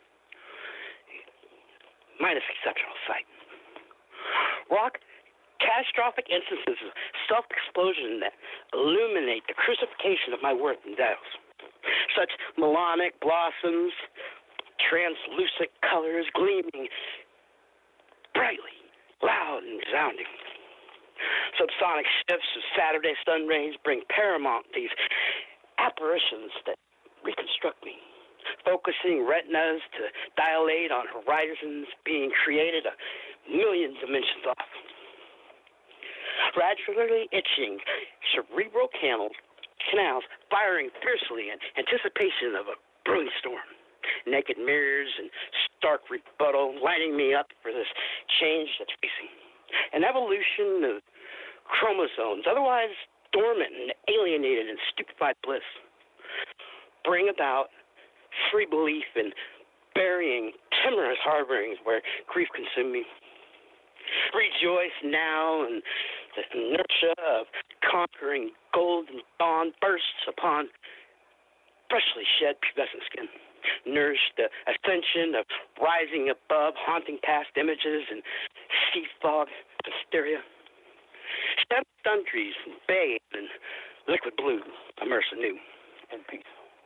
minus exceptional sight. Rock catastrophic instances of self-explosion that illuminate the crucifixion of my worth and doubts. Such melodic blossoms, translucent colors gleaming brightly, loud and resounding. Subsonic shifts of Saturday sun rays bring paramount these apparitions that reconstruct me, focusing retinas to dilate on horizons being created a million dimensions off. Gradually itching cerebral canals firing fiercely in anticipation of a brewing storm. Naked mirrors and stark rebuttal lining me up for this change that's facing. An evolution of chromosomes, otherwise dormant and alienated in stupefied bliss, bring about free belief in burying timorous harborings where grief consumed me. Rejoice now in the inertia of conquering golden dawn bursts upon freshly shed pubescent skin. Nourish the ascension of rising above haunting past images and sea fog hysteria. Step sundries bathe in liquid blue, immerse anew in peace.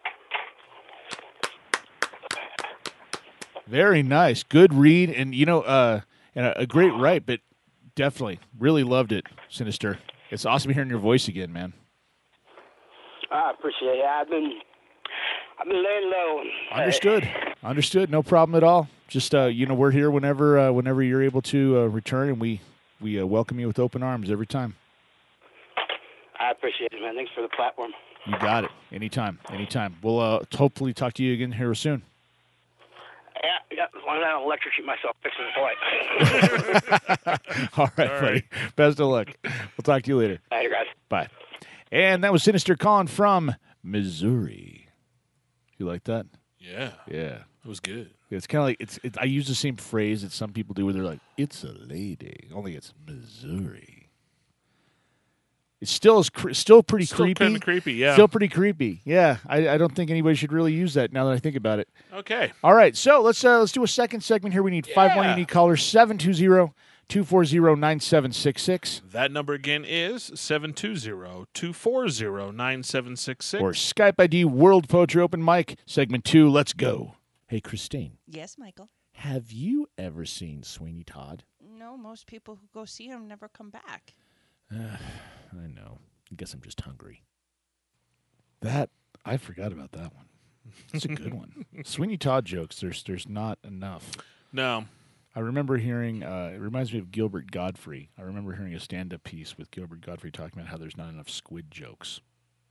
Very nice. Good read, and and a great write, but definitely really loved it, Sinister. It's awesome hearing your voice again, man. I appreciate it. I've been laying low. Understood. No problem at all. Just we're here whenever you're able to return, and we welcome you with open arms every time. I appreciate it, man. Thanks for the platform. You got it. Anytime. We'll hopefully talk to you again here soon. Yeah. Why don't I electrocute myself fixing the flight? All right, buddy. Best of luck. We'll talk to you later. Later, guys. Bye. And that was Sinister Con from Missouri. You like that? Yeah. Yeah. It was good. It's kind of like I use the same phrase that some people do where they're like, "It's a lady," only it's Missouri. It's still still pretty Still creepy. kind of creepy, yeah. Still pretty creepy. Yeah, I don't think anybody should really use that now that I think about it. Okay. All right, so let's do a second segment here. We need 5 more unique callers, 720-240-9766. That number again is 720-240-9766. Or Skype ID World Poetry Open Mic, segment 2. Let's go. Hey, Christine. Yes, Michael. Have you ever seen Sweeney Todd? No, most people who go see him never come back. I know. I guess I'm just hungry. I forgot about that one. It's a good one. Sweeney Todd jokes, there's not enough. No. I remember hearing, it reminds me of Gilbert Godfrey. I remember hearing a stand-up piece with Gilbert Godfrey talking about how there's not enough squid jokes.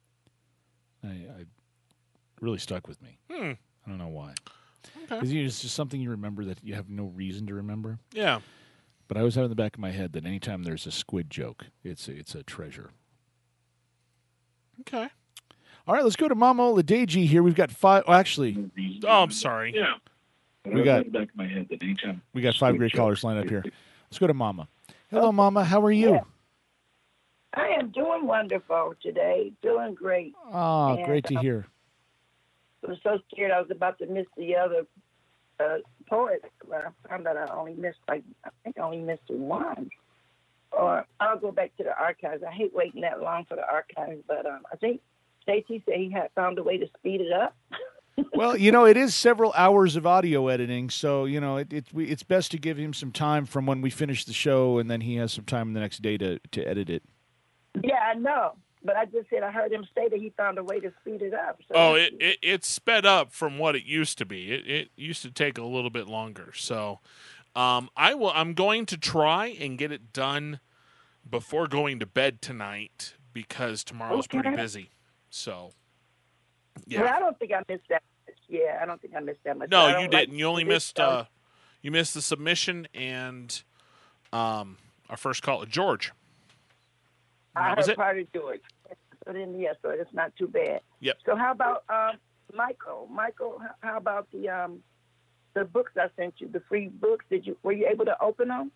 I really stuck with me. I don't know why. Okay. Because it's just something you remember that you have no reason to remember. Yeah. But I always have in the back of my head that anytime there's a squid joke, it's a treasure. Okay. All right, let's go to Mama Oladeji here. We've got 5. Oh, actually. Oh, I'm sorry. Yeah. We got in the back of my head that anytime. We got 5 great callers lined up here. Let's go to Mama. Hello, Mama. How are you? Yeah. I am doing wonderful today. Doing great. Oh, And, great to hear. I was so scared I was about to miss the other poet. Well, I found out I only missed one. Or I'll go back to the archives. I hate waiting that long for the archives, but I think JT said he had found a way to speed it up. Well, it is several hours of audio editing, so it's best to give him some time from when we finish the show, and then he has some time the next day to edit it. Yeah, I know, but I just said I heard him say that he found a way to speed it up. So Oh, it's sped up from what it used to be. It used to take a little bit longer. So, I'm going to try and get it done before going to bed tonight because tomorrow's pretty busy. So, yeah. Well, I don't think I missed that much. Yeah, I don't think I missed that much. No, you didn't. You only missed you missed the submission and our first call, George. I was heard it? part of George. So then, yeah, so it's not too bad. Yep. So how about Michael? Michael, how about the books I sent you, the free books? Were you able to open them?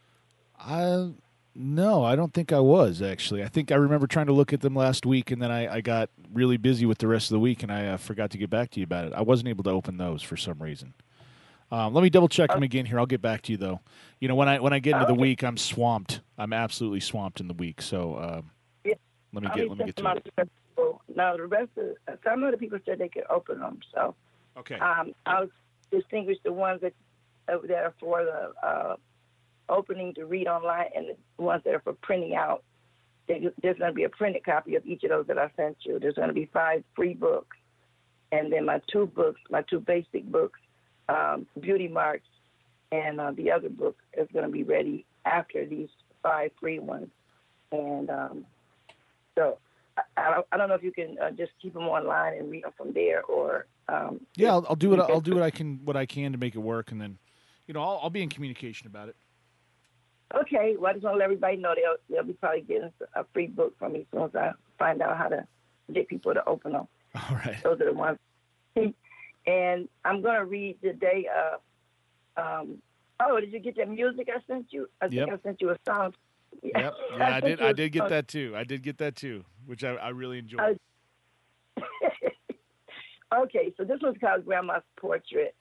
No, I don't think I was, actually. I think I remember trying to look at them last week, and then I got really busy with the rest of the week, and I forgot to get back to you about it. I wasn't able to open those for some reason. Let me double-check them again here. I'll get back to you, though. When I get into the week, I'm swamped. I'm absolutely swamped in the week, so let me get to it. Now, the rest of some of the people said they could open them, so okay. I'll distinguish the ones that are for the opening to read online and the ones that are for printing out. There's going to be a printed copy of each of those that I sent you. There's going to be 5 free books, and then my 2 basic books, Beauty Marks, and the other book is going to be ready after these 5 free ones. And so I don't know if you can just keep them online and read them from there, or yeah, I'll do it. I'll do what I can to make it work, and then I'll be in communication about it. Okay, well, I just want to let everybody know they'll be probably getting a free book from me as soon as I find out how to get people to open them. All right. Those are the ones. And I'm going to read today. Did you get that music I sent you? I think I sent you a song. Yep. Yeah, I did. I did get that too. Which I really enjoyed. Okay, so this one's called Grandma's Portrait.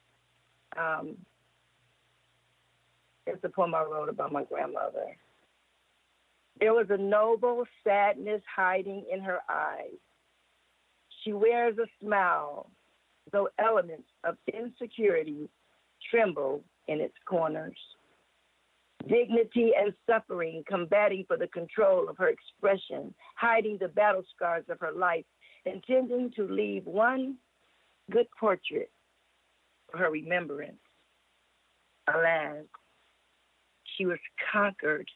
It's a poem I wrote about my grandmother. There was a noble sadness hiding in her eyes. She wears a smile, though elements of insecurity tremble in its corners. Dignity and suffering combating for the control of her expression, hiding the battle scars of her life, intending to leave one good portrait for her remembrance. Alas, she was conquered.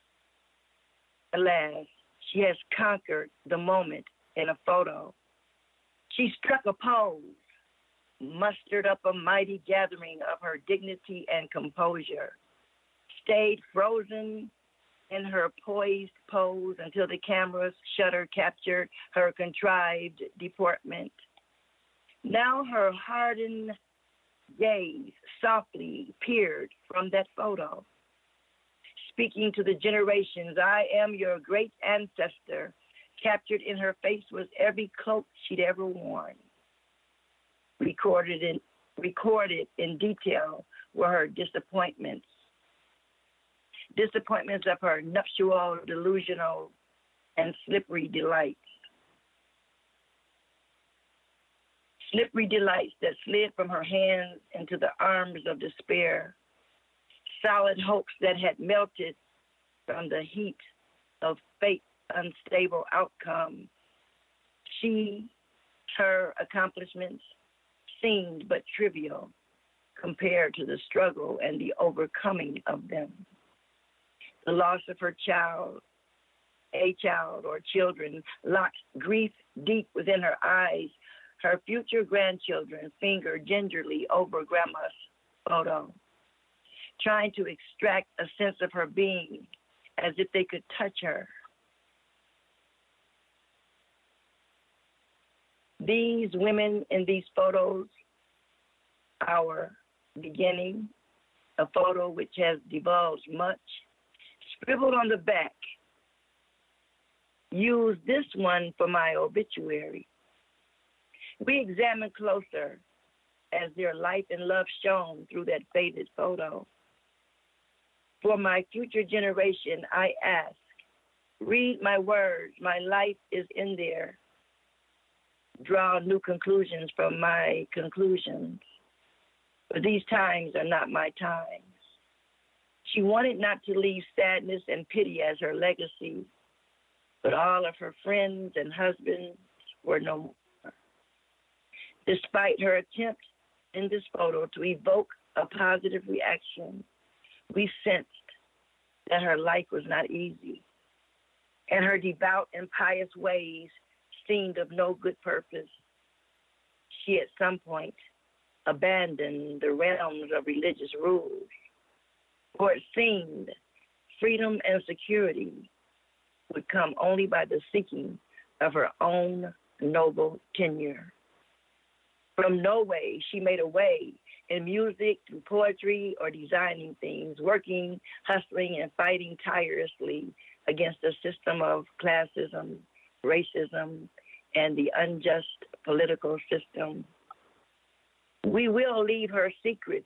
Alas, she has conquered the moment in a photo. She struck a pose, mustered up a mighty gathering of her dignity and composure, stayed frozen in her poised pose until the camera's shutter captured her contrived deportment. Now her hardened gaze softly peered from that photo. speaking to the generations. I am your great ancestor. Captured in her face was every cloak she'd ever worn. Recorded in detail were her disappointments. Disappointments of her nuptial, delusional, and slippery delights. Slippery delights that slid from her hands into the arms of despair. Solid hopes that had melted from the heat of fate's unstable outcome. Her accomplishments seemed but trivial compared to the struggle and the overcoming of them. The loss of her child, a child or children, locked grief deep within her eyes. Her future grandchildren fingered gingerly over Grandma's photo, trying to extract a sense of her being as if they could touch her. These women in these photos, our beginning, a photo which has divulged much, scribbled on the back, use this one for my obituary. We examine closer as their life and love shone through that faded photo. For my future generation, I ask, read my words, my life is in there. Draw new conclusions from my conclusions. But these times are not my times. She wanted not to leave sadness and pity as her legacy, but all of her friends and husbands were no more. Despite her attempt in this photo to evoke a positive reaction, we sensed that her life was not easy, and her devout and pious ways seemed of no good purpose. She at some point abandoned the realms of religious rules, for it seemed freedom and security would come only by the seeking of her own noble tenure. From no way, she made a way in music, through poetry, or designing things, working, hustling, and fighting tirelessly against a system of classism, racism, and the unjust political system. We will leave her secret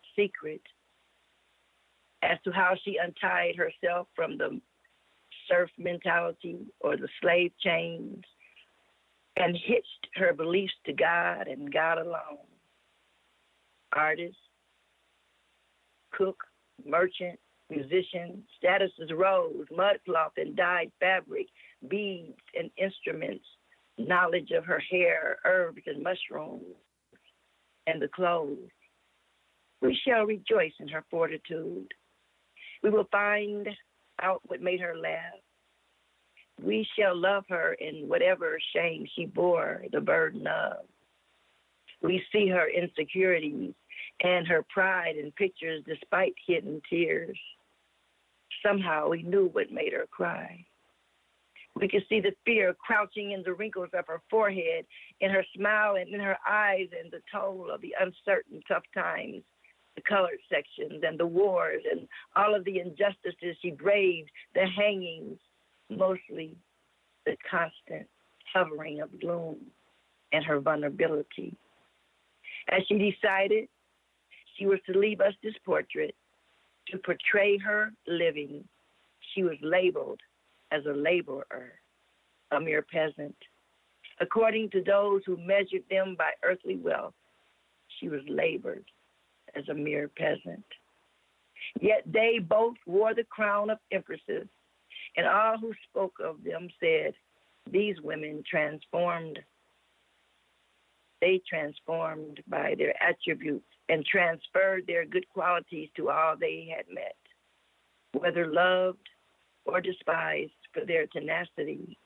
as to how she untied herself from the serf mentality or the slave chains and hitched her beliefs to God and God alone. Artist, cook, merchant, musician, statuses rose, mudcloth and dyed fabric, beads and instruments, knowledge of her hair, herbs and mushrooms, and the clothes. We shall rejoice in her fortitude. We will find out what made her laugh. We shall love her in whatever shame she bore the burden of. We see her insecurities and her pride in pictures despite hidden tears. Somehow we knew what made her cry. We could see the fear crouching in the wrinkles of her forehead, in her smile and in her eyes, and the toll of the uncertain, tough times, the colored sections and the wars and all of the injustices she braved, the hangings, mostly the constant hovering of gloom and her vulnerability. As she decided she was to leave us this portrait, to portray her living, she was labeled as a laborer, a mere peasant. According to those who measured them by earthly wealth, she was labored as a mere peasant. Yet they both wore the crown of empresses, and all who spoke of them said, these women transformed. They transformed by their attributes and transferred their good qualities to all they had met, whether loved or despised for their tenacity.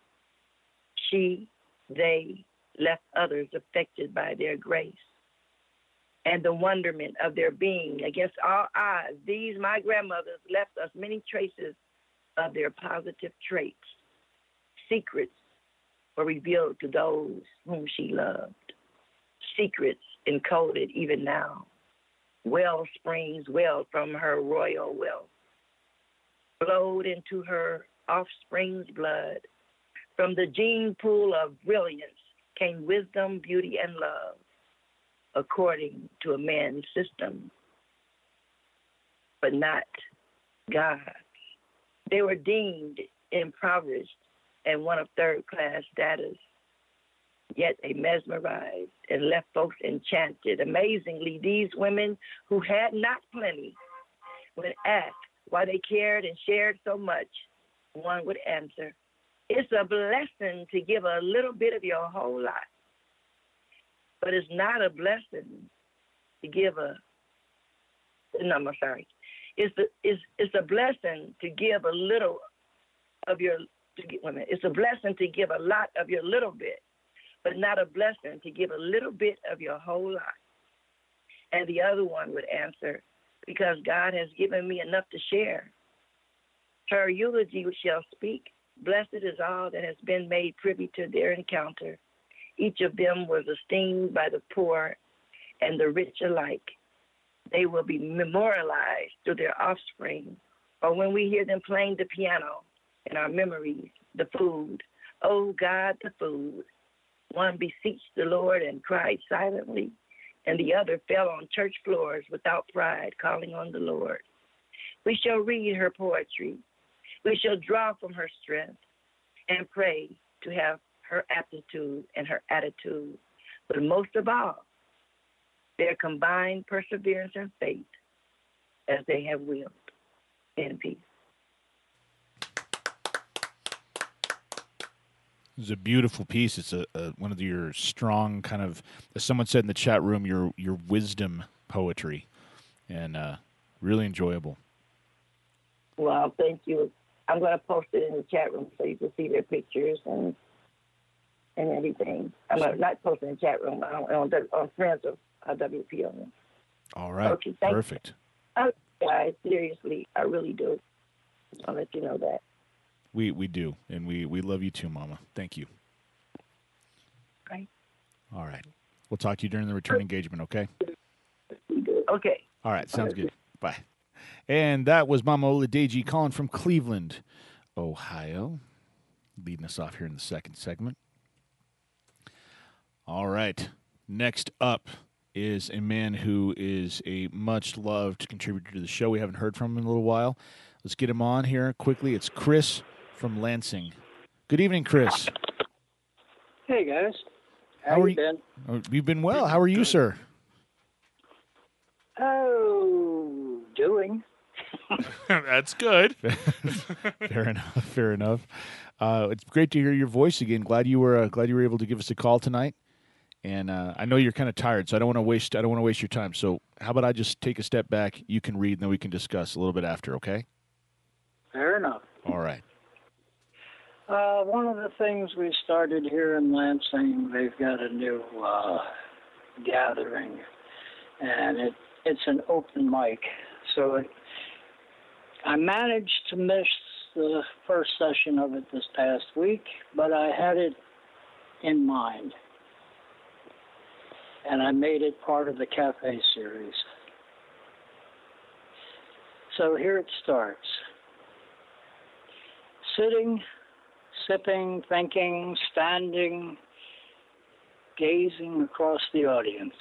They left others affected by their grace and the wonderment of their being. Against all odds, these, my grandmothers, left us many traces of their positive traits. Secrets were revealed to those whom she loved. Secrets encoded even now. Well springs welled from her royal wealth. flowed into her offspring's blood. From the gene pool of brilliance came wisdom, beauty, and love, according to a man's system, but not God's. They were deemed impoverished and one of third-class status, yet they mesmerized and left folks enchanted. Amazingly, these women who had not plenty, when asked why they cared and shared so much, one would answer, "It's a blessing to give a little bit of your whole lot. But it's not a blessing to give It's a blessing to give a little of your, it's a blessing to give a lot of your little bit, but not a blessing to give a little bit of your whole lot." And the other one would answer, "Because God has given me enough to share." Her eulogy shall speak, "Blessed is all that has been made privy to their encounter. Each of them was esteemed by the poor and the rich alike. They will be memorialized to their offspring, or when we hear them playing the piano in our memories, the food. Oh God, the food. One beseeched the Lord and cried silently, and the other fell on church floors without pride, calling on the Lord. We shall read her poetry. We shall draw from her strength and pray to have her aptitude and her attitude. But most of all, their combined perseverance and faith as they have willed. In peace. It's a beautiful piece. It's one of your strong kind of, as someone said in the chat room, your wisdom poetry, and really enjoyable. Well, thank you. I'm going to post it in the chat room so you can see their pictures and everything. I'm going to not post it in the chat room. On Friends of WPO. All right. Okay, perfect. Guys, seriously, I really do. I'll let you know that. We do, and we love you too, Mama. Thank you. Okay. All right. We'll talk to you during the return engagement, okay? Okay. All right. Sounds good. Bye. And that was Mama Oladeji calling from Cleveland, Ohio, leading us off here in the second segment. All right. Next up is a man who is a much-loved contributor to the show. We haven't heard from him in a little while. Let's get him on here quickly. It's Chris from Lansing. Good evening, Chris. Hey, guys. How you been? You've been well. How are you, sir? Oh, doing. That's good. Fair enough. It's great to hear your voice again. Glad you were able to give us a call tonight. And I know you're kind of tired, so I don't want to waste your time. So how about I just take a step back? You can read, and then we can discuss a little bit after. Okay? Fair enough. All right. One of the things we started here in Lansing, they've got a new gathering, and it's an open mic. So I managed to miss the first session of it this past week, but I had it in mind. And I made it part of the cafe series. So here it starts. Sitting, sipping, thinking, standing, gazing across the audience.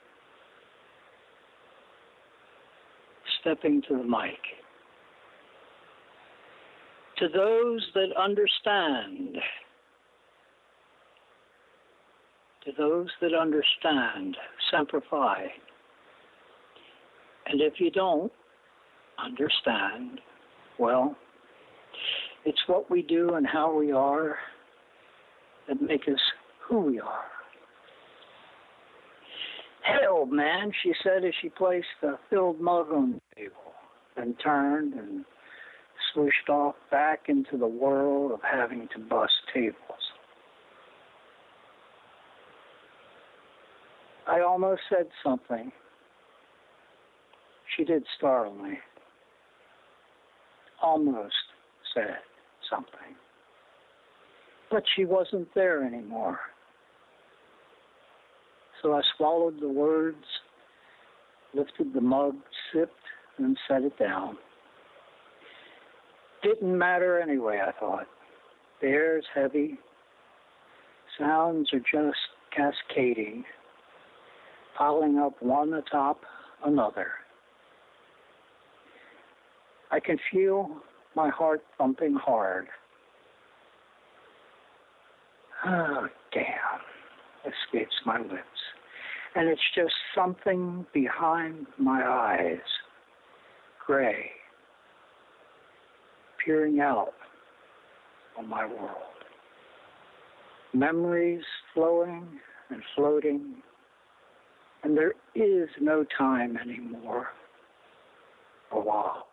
Stepping to the mic. To those that understand, to those that understand, Semper Fi. And if you don't understand, well, it's what we do and how we are that make us who we are. Hell, man, she said as she placed a filled mug on the table and turned and swooshed off back into the world of having to bust tables. I almost said something. She did startle me. Almost said something. But she wasn't there anymore. So I swallowed the words, lifted the mug, sipped, and set it down. didn't matter anyway, I thought. The air's heavy. Sounds are just cascading, piling up one atop another. I can feel my heart thumping hard. Oh, damn, escapes my lips. And it's just something behind my eyes, gray, peering out on my world. Memories flowing and floating, and there is no time anymore. A while.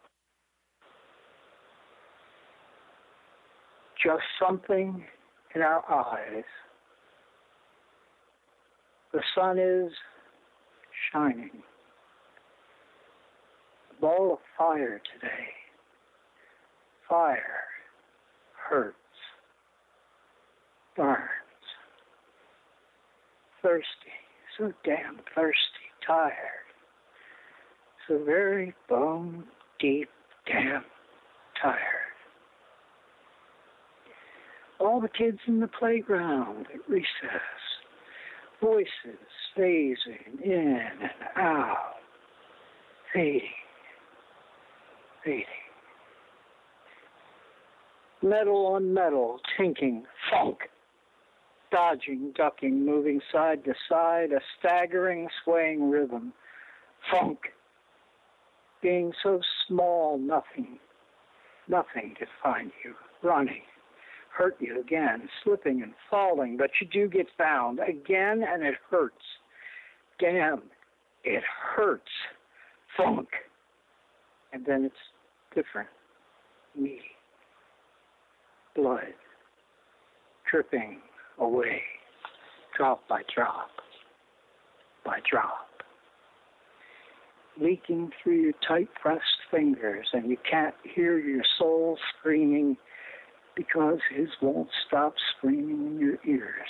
Just something in our eyes. The sun is shining. A ball of fire today. Fire hurts, burns. Thirsty, so damn thirsty, tired. So very bone deep, damn tired. All the kids in the playground at recess, voices phasing in and out, fading, fading. Metal on metal, tinking, funk, dodging, ducking, moving side to side, a staggering, swaying rhythm. Funk, being so small, nothing to find you, running, hurt you again, slipping and falling, but you do get found again, and it hurts. Damn, it hurts. Funk. And then it's different. Me. Blood. Dripping away, drop by drop, by drop. Leaking through your tight-pressed fingers, and you can't hear your soul screaming because his won't stop screaming in your ears.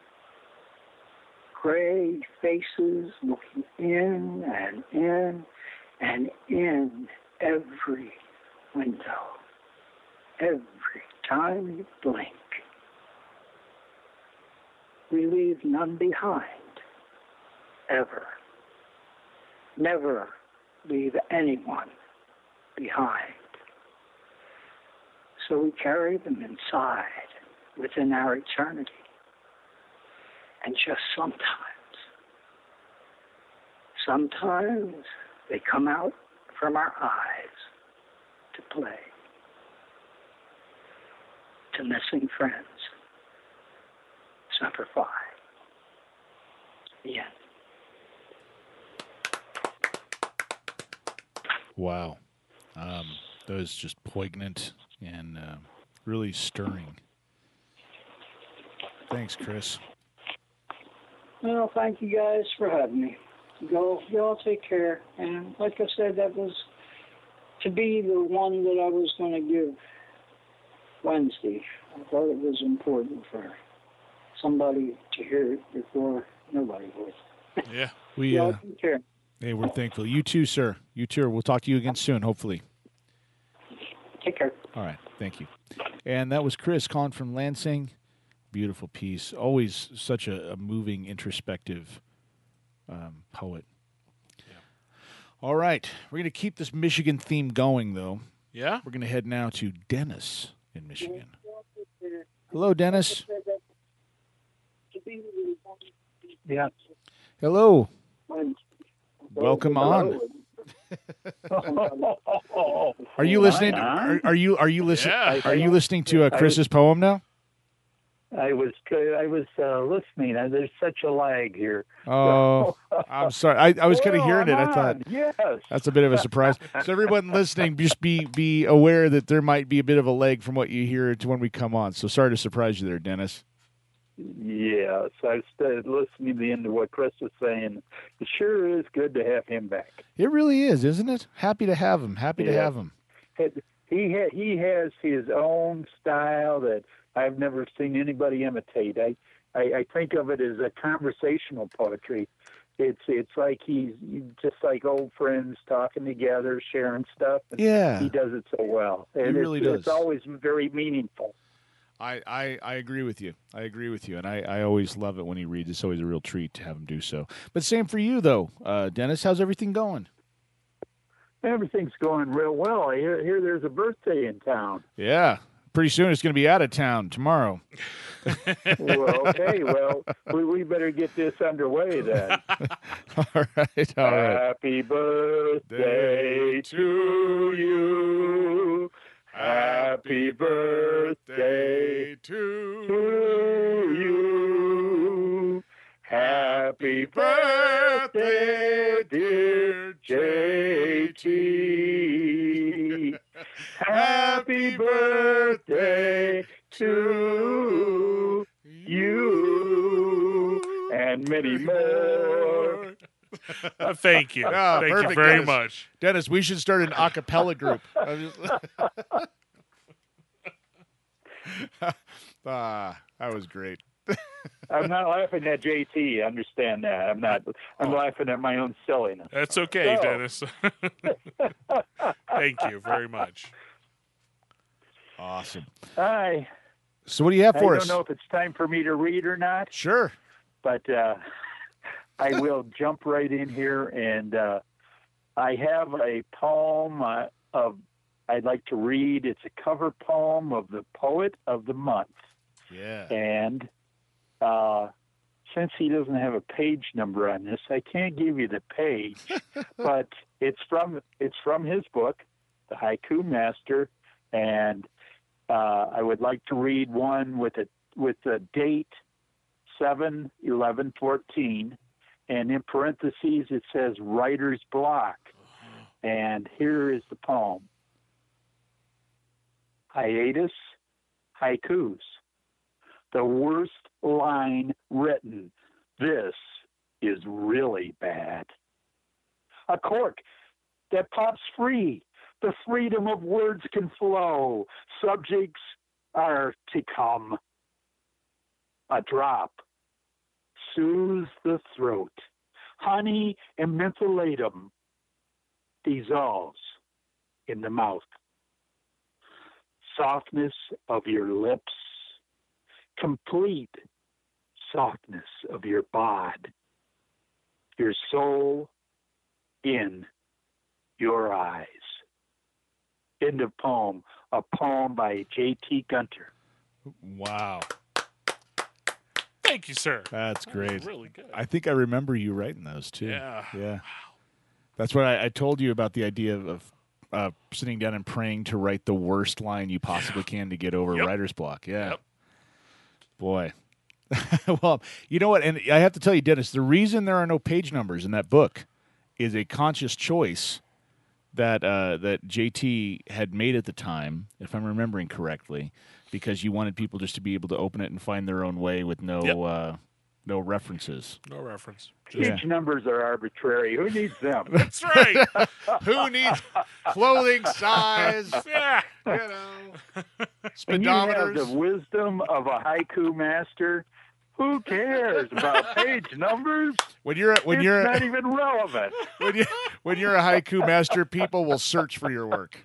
Gray faces looking in and in and in every window, every time you blink. We leave none behind, ever. Never leave anyone behind. So we carry them inside within our eternity. And just sometimes they come out from our eyes to play, to missing friends. Semper Fi. The end. Wow. That was just poignant and really stirring. Thanks, Chris. Well, thank you guys for having me. Y'all take care. And like I said, that was to be the one that I was going to give Wednesday. I thought it was important for somebody to hear it before nobody would. Yeah. Y'all take care. Hey, we're thankful. You too, sir. You too. We'll talk to you again soon, hopefully. Take care. All right. Thank you. And that was Chris calling from Lansing. Beautiful piece. Always such a moving, introspective poet. Yeah. All right. We're going to keep this Michigan theme going, though. Yeah? We're going to head now to Dennis in Michigan. Hello, Dennis. Yeah. Hello. Welcome on. Are you listening? Are you listening? Yeah. Are you listening to Chris's poem now? I was listening. There's such a lag here. Oh, I'm sorry. I was kind of hearing it. I thought, yes, that's a bit of a surprise. So everyone listening, just be aware that there might be a bit of a lag from what you hear to when we come on. So sorry to surprise you there, Dennis. Yes, I started listening to the end of what Chris was saying. It sure is good to have him back. It really is, isn't it? Happy to have him. Happy to have him. He has his own style that I've never seen anybody imitate. I think of it as a conversational poetry, It's like he's just like old friends talking together, sharing stuff. And Yeah. he does it so well, and He really does. It's always very meaningful. I agree with you. I agree with you, and I always love it when he reads. It's always a real treat to have him do so. But same for you, though, Dennis. How's everything going? Everything's going real well. I hear there's a birthday in town. Yeah. Pretty soon it's going to be out of town tomorrow. Well, okay. Well, we better get this underway then. All right. Happy birthday to you. Happy birthday to you. Happy birthday, dear JT. Happy birthday to you, and many more. Thank you. Oh, Thank perfect, you very Dennis. much. Dennis, we should start an a cappella group. That was great. I'm not laughing at JT. Understand that. I'm not. I'm laughing at my own silliness. That's okay, So- Dennis. Thank you very much. Awesome. Hi. So what do you have for I us? don't know if it's time for me to read or not. Sure. But I will jump right in here, and I have a poem I'd like to read. It's a cover poem of the Poet of the Month. Yeah. And since he doesn't have a page number on this, I can't give you the page, but it's from his book, The Haiku Master, and I would like to read one with the date 7/11/14, and in parentheses it says writer's block. And here is the poem. Hiatus haikus. The worst line written. This is really bad. A cork that pops free. The freedom of words can flow. Subjects are to come. A drop soothes the throat. Honey and mentholatum dissolves in the mouth. Softness of your lips, complete softness of your bod, your soul in your eyes. End of poem. A poem by J.T. Gunter. Wow. Thank you, sir. That's That great. was really good. I think I remember you writing those too. Yeah. Yeah. That's what I told you about the idea of sitting down and praying to write the worst line you possibly can to get over writer's block. Yeah. Yep. Boy. Well, you know what? And I have to tell you, Dennis, the reason there are no page numbers in that book is a conscious choice that that JT had made at the time, if I'm remembering correctly, because you wanted people just to be able to open it and find their own way with no no references. No reference. Page numbers are arbitrary. Who needs them? That's right. Who needs clothing size? Yeah. You know, And you have speedometers. the wisdom of a haiku master. Who cares about page numbers? When you're It's not even relevant. when you're a haiku master, people will search for your work.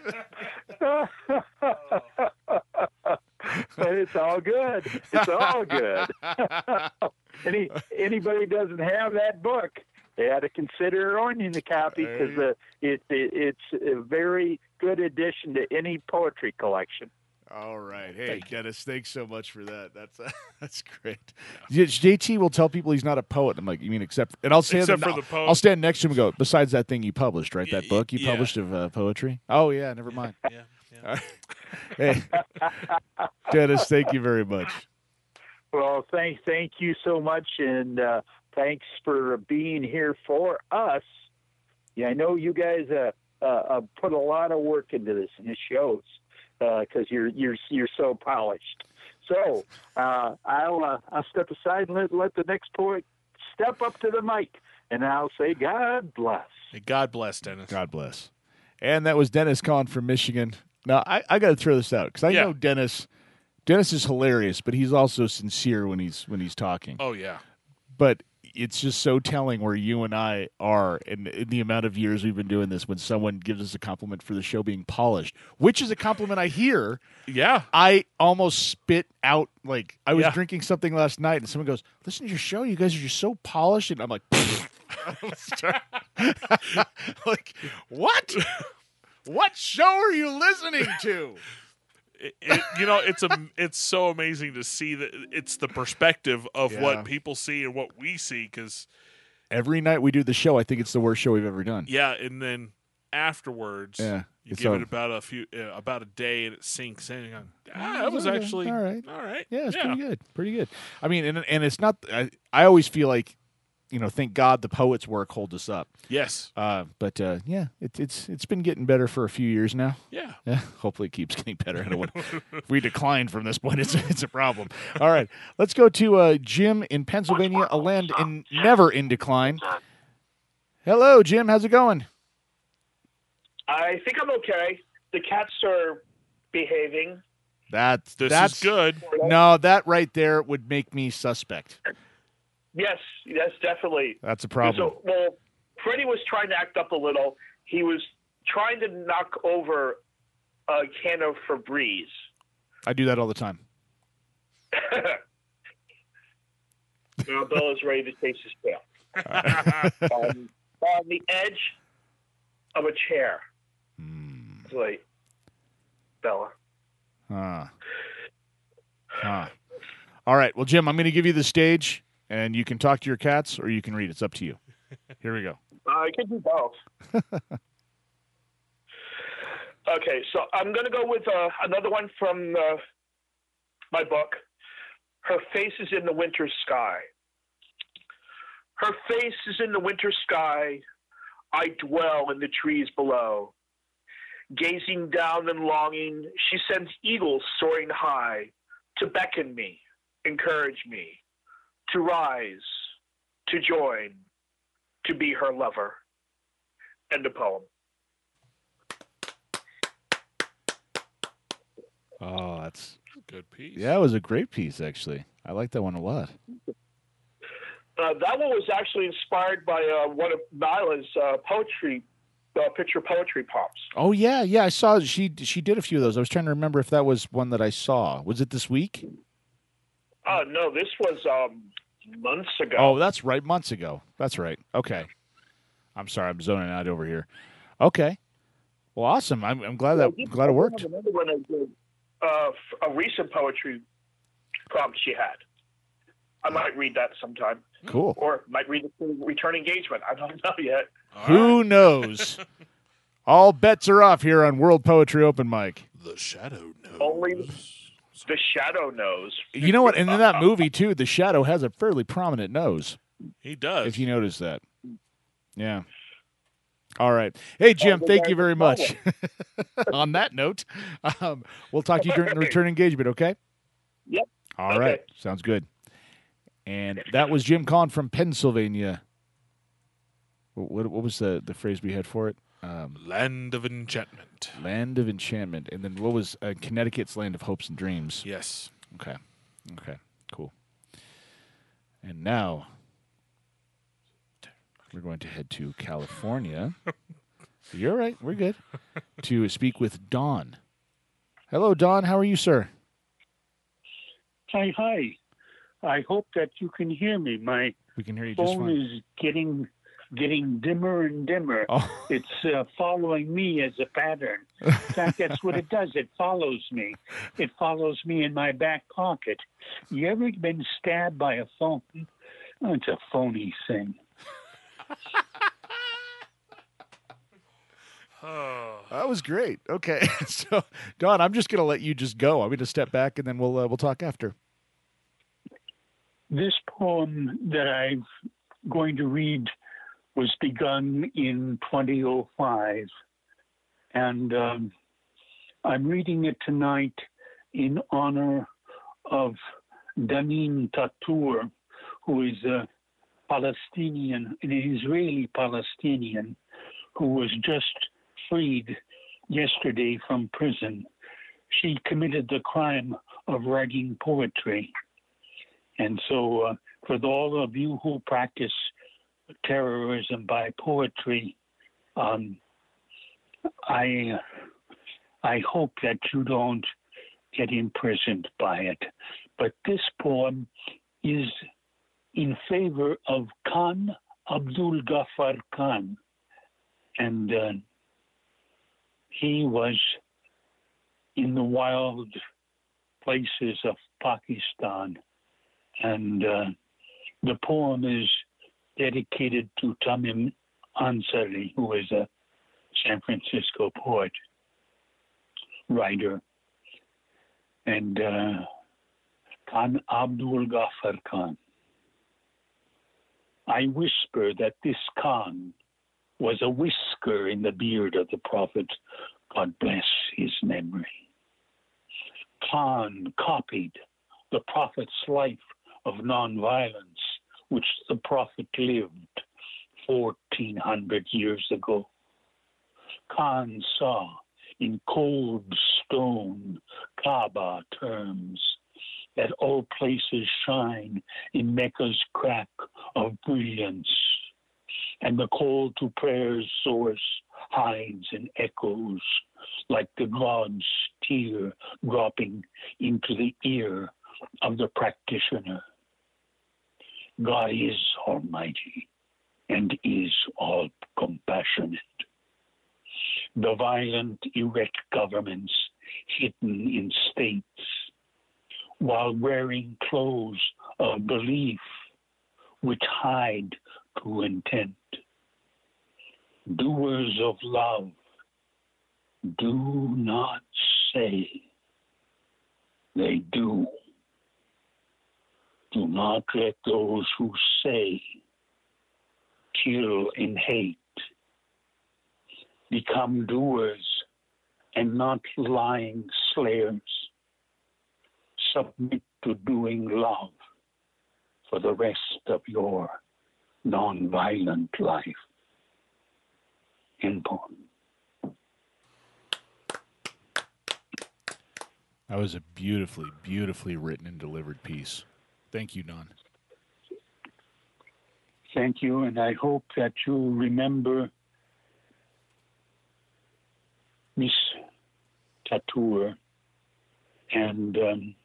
It's all good. It's all good. Anybody doesn't have that book, they ought to consider owning the copy because it's a very good addition to any poetry collection. All right. Hey, Dennis, thanks so much for that. That's great. JT will tell people he's not a poet. I'm like, you mean except? And I'll stand Except for the poet. I'll stand next to him and go, besides that thing you published, right? That book you published of poetry? Oh, yeah, never mind. Yeah. All right. Hey, Dennis, thank you very much. Well, thank you so much, and thanks for being here for us. Yeah, I know you guys put a lot of work into this, and it shows because you're so polished. So I'll step aside and let the next poet step up to the mic, and I'll say God bless. Hey, God bless, Dennis. God bless. And that was Dennis Kahn from Michigan. Now, I got to throw this out because I know Dennis. Dennis is hilarious, but he's also sincere when he's talking. Oh, yeah. But it's just so telling where you and I are in the amount of years we've been doing this. When someone gives us a compliment for the show being polished, which is a compliment I hear. Yeah, I almost spit out. Like I was Yeah. drinking something last night, and someone goes, "Listen to your show. You guys are just so polished." And I'm like, like what? What show are you listening to? It's so amazing to see that it's the perspective of Yeah. what people see and what we see. Because Every night we do the show, I think it's the worst show we've ever done. and then afterwards, Yeah, you it's give a- it about a day, and it sinks in. And you're going, that was actually all right. All right, Yeah, it's pretty good. I mean, and it's not. I always feel like, thank God the poets' work holds us up. Yes, but it's been getting better for a few years now. Yeah. Hopefully it keeps getting better. I don't want, if we decline from this point, it's a problem. All right, let's go to Jim in Pennsylvania, a land never in decline. Hello, Jim. How's it going? I think I'm okay. The cats are behaving. That's is good. No, that right there would make me suspect. Yes, definitely. That's a problem. So, Freddie was trying to act up a little. He was trying to knock over a can of Febreze. I do that all the time. Now Bill is ready to taste his tail. On the edge of a chair. It's like, Bella. All right. Well, Jim, I'm going to give you the stage, and you can talk to your cats or you can read. It's up to you. Here we go. I could do both. Okay, so I'm going to go with another one from my book. Her face is in the winter sky. Her face is in the winter sky. I dwell in the trees below. Gazing down and longing, she sends eagles soaring high to beckon me, encourage me, to rise, to join, to be her lover. End of poem. Oh, that's a good piece. Yeah, it was a great piece, actually. I like that one a lot. That one was actually inspired by one of Nyla's picture poetry poems. Oh, yeah. I saw she did a few of those. I was trying to remember if that was one that I saw. Was it this week? No, this was months ago. Oh, that's right. Months ago. That's right. Okay. I'm sorry. I'm zoning out over here. Okay. Well, awesome. I'm glad glad it worked. Another one I did, a recent poetry prompt she had. I might read that sometime. Cool. Or might read the Return Engagement. I don't know yet. Who knows? All bets are off here on World Poetry Open Mic. The Shadow knows. Only the Shadow knows. You know what? And in that movie, too, the Shadow has a fairly prominent nose. He does. If you notice that. Yeah. All right. Hey, Jim, thank you very much. On that note, we'll talk to you during the Return Engagement, okay? Yep. All right. Sounds good. And that was Jim Kahn from Pennsylvania. What was the phrase we had for it? Land of Enchantment. Land of Enchantment. And then what was Connecticut's Land of Hopes and Dreams? Yes. Okay. Cool. And now we're going to head to California. You're right. We're good. To speak with Don. Hello, Don. How are you, sir? Hi. I hope that you can hear me. My we can hear you just phone fine. is getting dimmer and dimmer. Oh. It's following me as a pattern. In fact, that's what it does. It follows me. It follows me in my back pocket. You ever been stabbed by a phone? Oh, it's a phony thing. That was great. Okay. So, Don, I'm just going to let you just go. I'm going to step back, and then we'll talk after. This poem that I'm going to read was begun in 2005, and I'm reading it tonight in honor of Danin Tatur, who is a Palestinian, an Israeli Palestinian, who was just freed yesterday from prison. She committed the crime of writing poetry. And so for all of you who practice terrorism by poetry, I hope that you don't get imprisoned by it. But this poem is in favor of Khan Abdul Ghaffar Khan. And he was in the wild places of Pakistan. And the poem is dedicated to Tamim Ansari, who is a San Francisco poet, writer. And Khan Abdul Ghaffar Khan. I whisper that this Khan was a whisker in the beard of the Prophet, God bless his memory. Khan copied the Prophet's life of nonviolence, which the Prophet lived 1,400 years ago. Khan saw in cold stone Kaaba terms that all places shine in Mecca's crack of brilliance, and the call to prayer's source hides and echoes like the God's tear dropping into the ear of the practitioner. God is almighty and is all compassionate. The violent erect governments hidden in states, while wearing clothes of belief which hide true intent. Doers of love, do not say they do. Do not let those who say kill in hate become doers and not lying slayers. Submit to doing love for the rest of your nonviolent life. End poem. That was a beautifully, beautifully written and delivered piece. Thank you, Don. Thank you, and I hope that you remember Miss Tatour and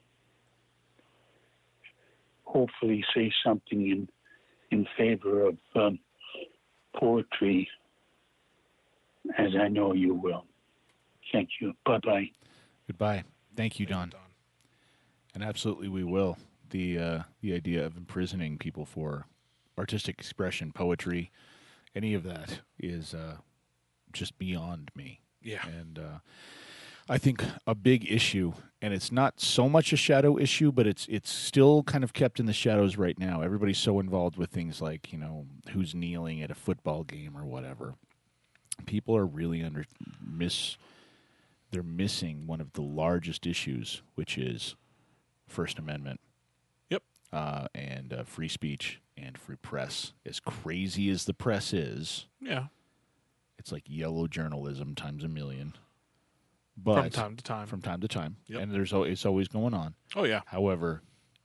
hopefully say something in favor of poetry, as I know you will. Thank you. Bye-bye. Goodbye. Thank you, Don. And absolutely we will. The idea of imprisoning people for artistic expression, poetry, any of that is just beyond me. Yeah. And I think a big issue, and it's not so much a shadow issue, but it's still kind of kept in the shadows right now. Everybody's so involved with things like, who's kneeling at a football game or whatever. People are really they're missing one of the largest issues, which is First Amendment. Yep. And free speech and free press. As crazy as the press is. Yeah. It's like yellow journalism times a million. But from time to time. From time to time. Yep. And it's always going on. Oh, yeah. However,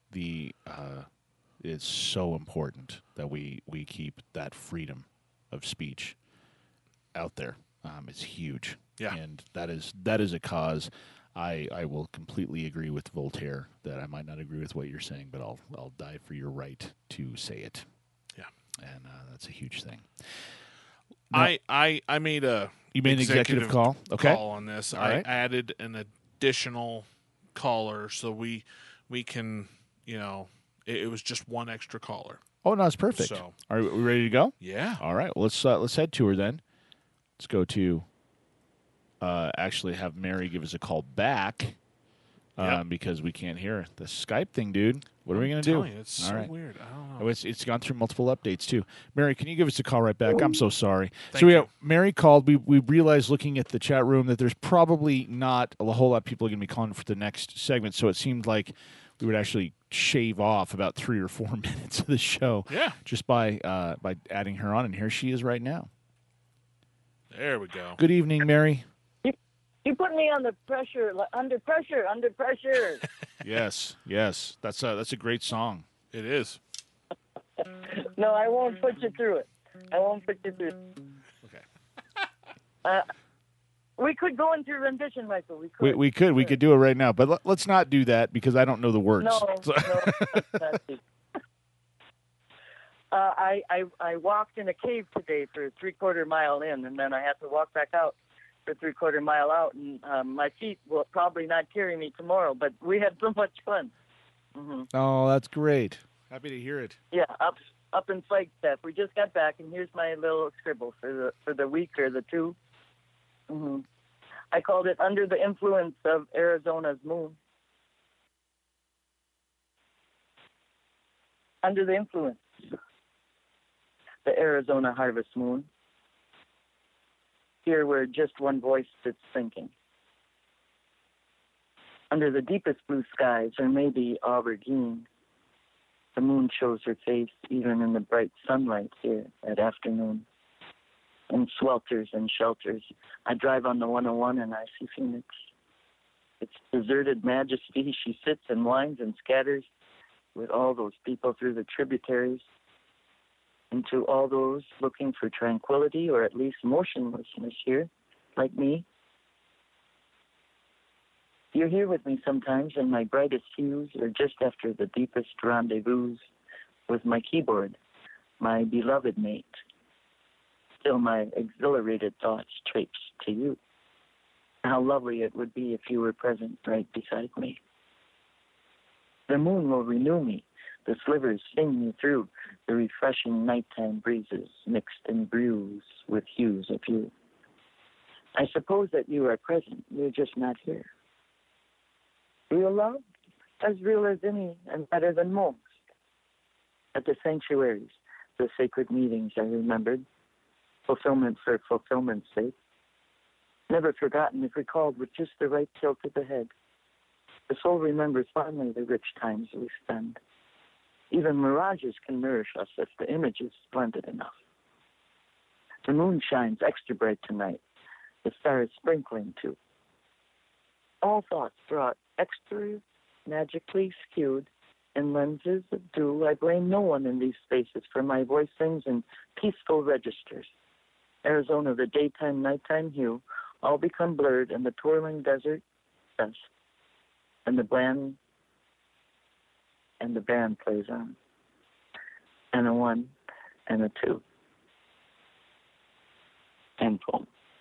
it's so important that we keep that freedom of speech out there. It's huge. Yeah. And that is a cause. I will completely agree with Voltaire that I might not agree with what you're saying, but I'll die for your right to say it. Yeah. And that's a huge thing. Now, I made a you made an executive call? Okay. Call on this. All I right. added an additional caller so we can, it was just one extra caller. Oh, no, it's perfect. So, are we ready to go? Yeah. All right. Well, let's head to her then. Let's go to actually have Mary give us a call back because we can't hear the Skype thing, dude. What are we going to do? It's so weird. I don't know. Oh, it's gone through multiple updates, too. Mary, can you give us a call right back? I'm so sorry. Thank you. Mary called. We realized looking at the chat room that there's probably not a whole lot of people are going to be calling for the next segment, so it seemed like we would actually shave off about 3 or 4 minutes of the show just by adding her on, and here she is right now. There we go. Good evening, Mary. You put me on the pressure, under pressure. Yes. That's a great song. It is. No, I won't put you through it. I won't put you through it. Okay. We could go into rendition, Michael. We could do it right now, but let's not do that because I don't know the words. No, that's it. I walked in a cave today for 3/4 mile in, and then I had to walk back out for 3/4 mile out, and my feet will probably not carry me tomorrow. But we had so much fun. Mm-hmm. Oh, that's great. Happy to hear it. Yeah, up in Flagstaff. We just got back, and here's my little scribble for the week or the two. Mm-hmm. I called it Under the Influence of Arizona's Moon. Under the influence, the Arizona harvest moon. Here where just one voice sits thinking. Under the deepest blue skies, or maybe aubergine, the moon shows her face even in the bright sunlight here at afternoon. In swelters and shelters, I drive on the 101 and I see Phoenix. Its deserted majesty, she sits and whines and scatters with all those people through the tributaries, into all those looking for tranquility or at least motionlessness here, like me. You're here with me sometimes in my brightest hues or just after the deepest rendezvous with my keyboard, my beloved mate. Still my exhilarated thoughts traipse to you. How lovely it would be if you were present right beside me. The moon will renew me. The slivers sing me through the refreshing nighttime breezes mixed in brews with hues of you. I suppose that you are present. You're just not here. Real love? As real as any and better than most. At the sanctuaries, the sacred meetings I remembered. Fulfillment for fulfillment's sake. Never forgotten if recalled with just the right tilt of the head. The soul remembers fondly the rich times we spend. Even mirages can nourish us if the image is splendid enough. The moon shines extra bright tonight. The stars sprinkling too. All thoughts brought extra magically skewed in lenses of dew. I blame no one in these spaces, for my voice sings in peaceful registers. Arizona, the daytime, nighttime hue, all become blurred in the twirling desert dusk. And the band plays on. And a one and a two. And poem.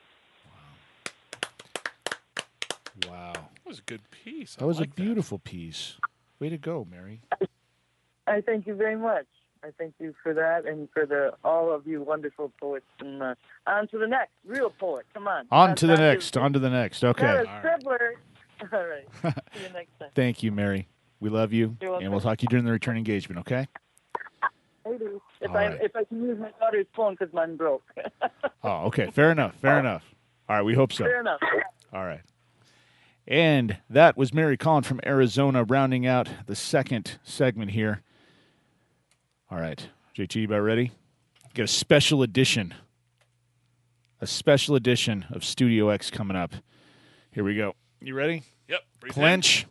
Wow. That was a good piece. That was a beautiful piece. Way to go, Mary. I thank you very much. I thank you for that and for all of you wonderful poets. And on to the next. Real poet. Come on. On to the next. Okay. Not a scribbler. All right. See you next time. Thank you, Mary. We love you. You're welcome. And we'll talk to you during the return engagement, okay? I do. If All right. I can use my daughter's phone because mine broke. Oh, okay. Fair enough. All right. We hope so. Fair enough. All right. And that was Mary Collin from Arizona, rounding out the second segment here. All right. JT, you about ready? Get a special edition. A special edition of Studio X coming up. Here we go. You ready? Yep. Clench.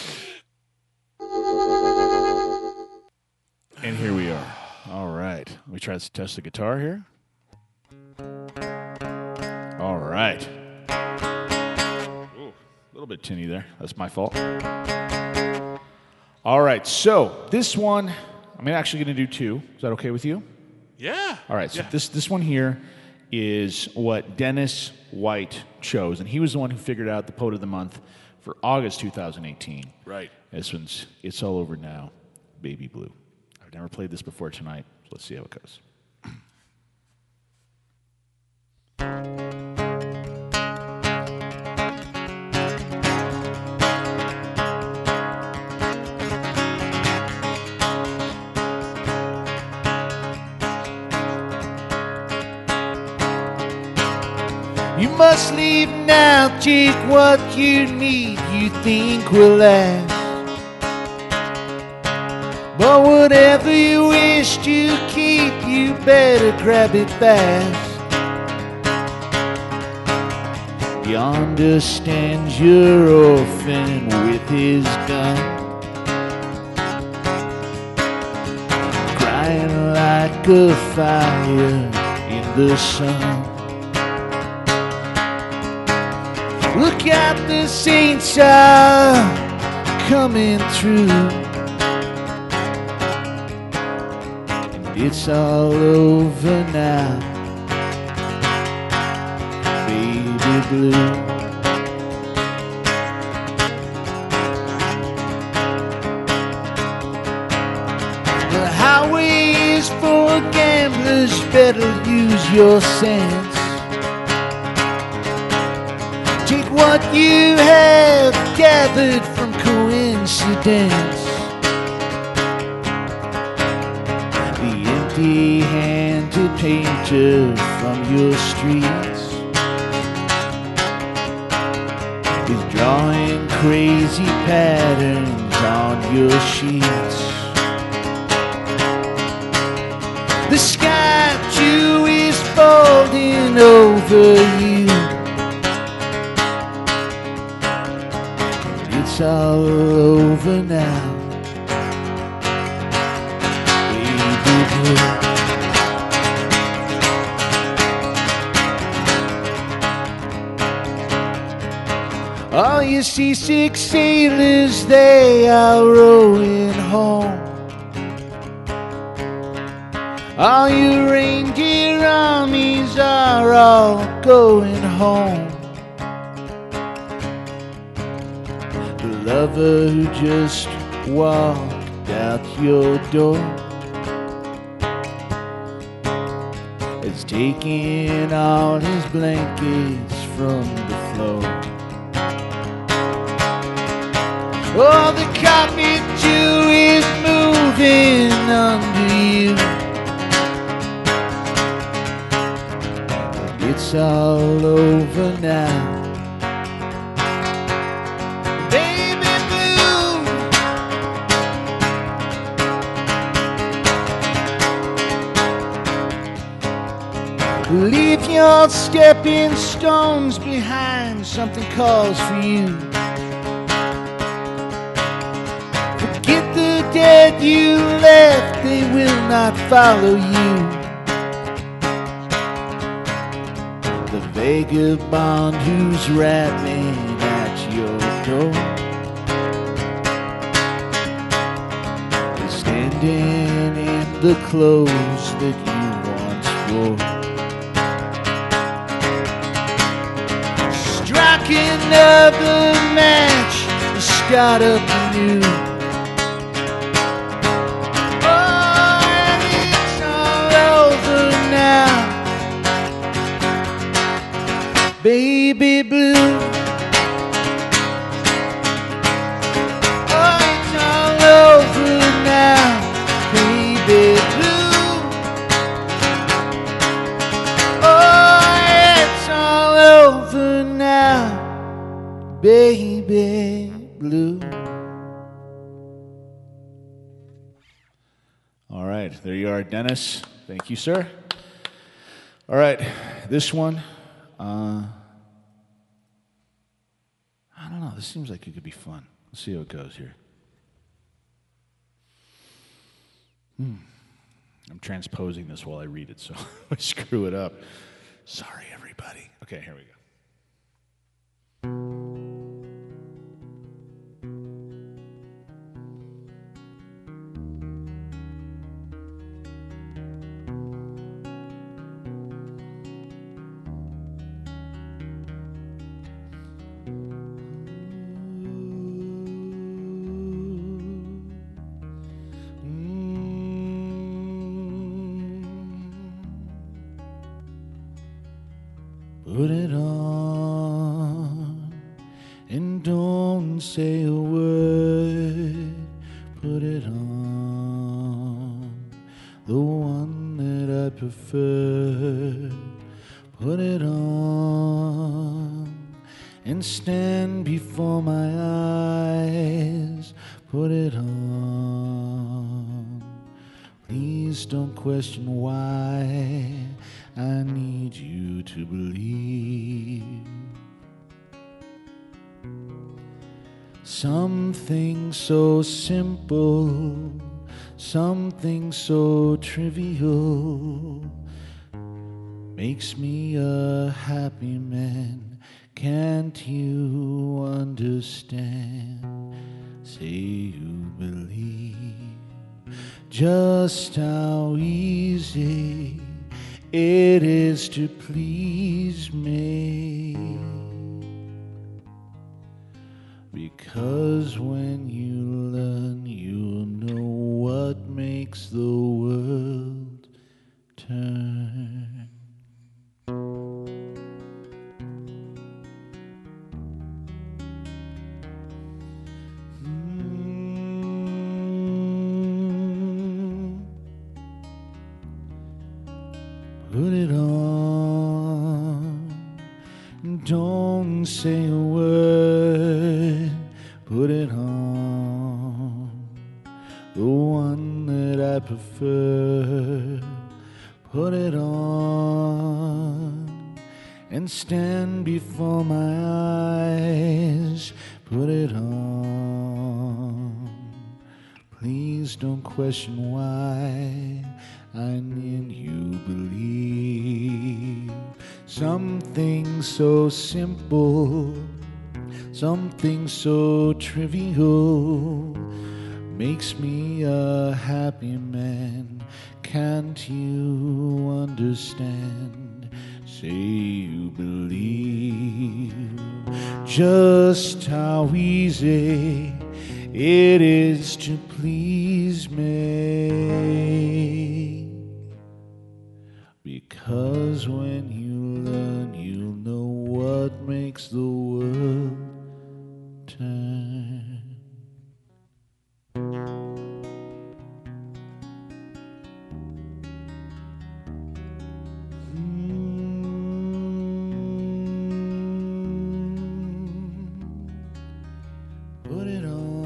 And here we are. All right. Let me try to test the guitar here. All right. Ooh, a little bit tinny there. That's my fault. All right. So this one, I'm actually going to do two. Is that okay with you? Yeah. All right. So yeah. this one here is what Dennis White chose. And he was the one who figured out the Poet of the Month for August 2018. Right. This one's It's All Over Now, Baby Blue. I've never played this before tonight, so let's see how it goes. You must leave now, take what you need, you think will last. But whatever you wish to keep, you better grab it fast. Yonder stands your orphan with his gun. like a fire in the sun. Look out, the saints are coming through, and it's all over now, baby blue. The highway is for gamblers, better use your sense. Take what you have gathered from coincidence. The empty-handed painter from your streets is drawing crazy patterns on your sheets. The sky too is folding over you. It's all over now, baby blue. All you seasick sailors, they are rowing home. All you reindeer armies are all going home. The lover who just walked out your door is taking all his blankets from the floor. Oh, the carpet too is moving under you. It's all over now, baby blue. Leave your stepping stones behind, something calls for you. Forget the dead you left, they will not follow you. The vagabond who's rapping at your door is standing in the clothes that you once wore. Strike another match and start up anew. Oh, and it's all over now, baby blue. Oh, it's all over now, baby blue. Oh, it's all over now, baby blue. All right, there you are, Dennis. Thank you, sir. All right, this one. I don't know. This seems like it could be fun. Let's see how it goes here. I'm transposing this while I read it, so I screw it up. Sorry, everybody. Okay, here we go. Put it on and don't say a word. Put it on, the one that I prefer. Put it on and stand before my eyes. Put it on. Please don't question why I need you to believe. Something so simple Something so trivial makes me a happy man. Can't you understand? Say you believe just how easy it is to please me. Because when you learn, you'll know what makes the world turn. Put it on, don't say a word. Put it on, the one that I prefer. Put it on, and stand before my eyes. Put it on, please don't question why I need you believe. Something so simple, something so trivial makes me a happy man. Can't you understand? Say you believe just how easy it is to please me. Because when you learn, you'll know what makes the world turn. Put it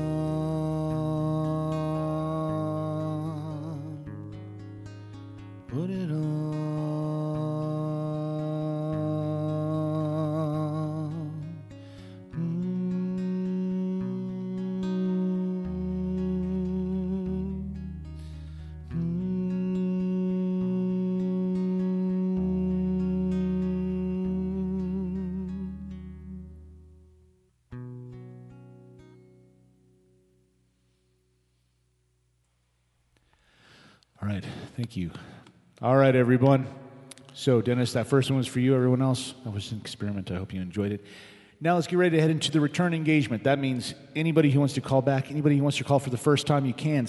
on. Put it on. All right, thank you. All right, everyone. So, Dennis, that first one was for you. Everyone else, that was an experiment. I hope you enjoyed it. Now let's get ready to head into the return engagement. That means anybody who wants to call back, anybody who wants to call for the first time, you can.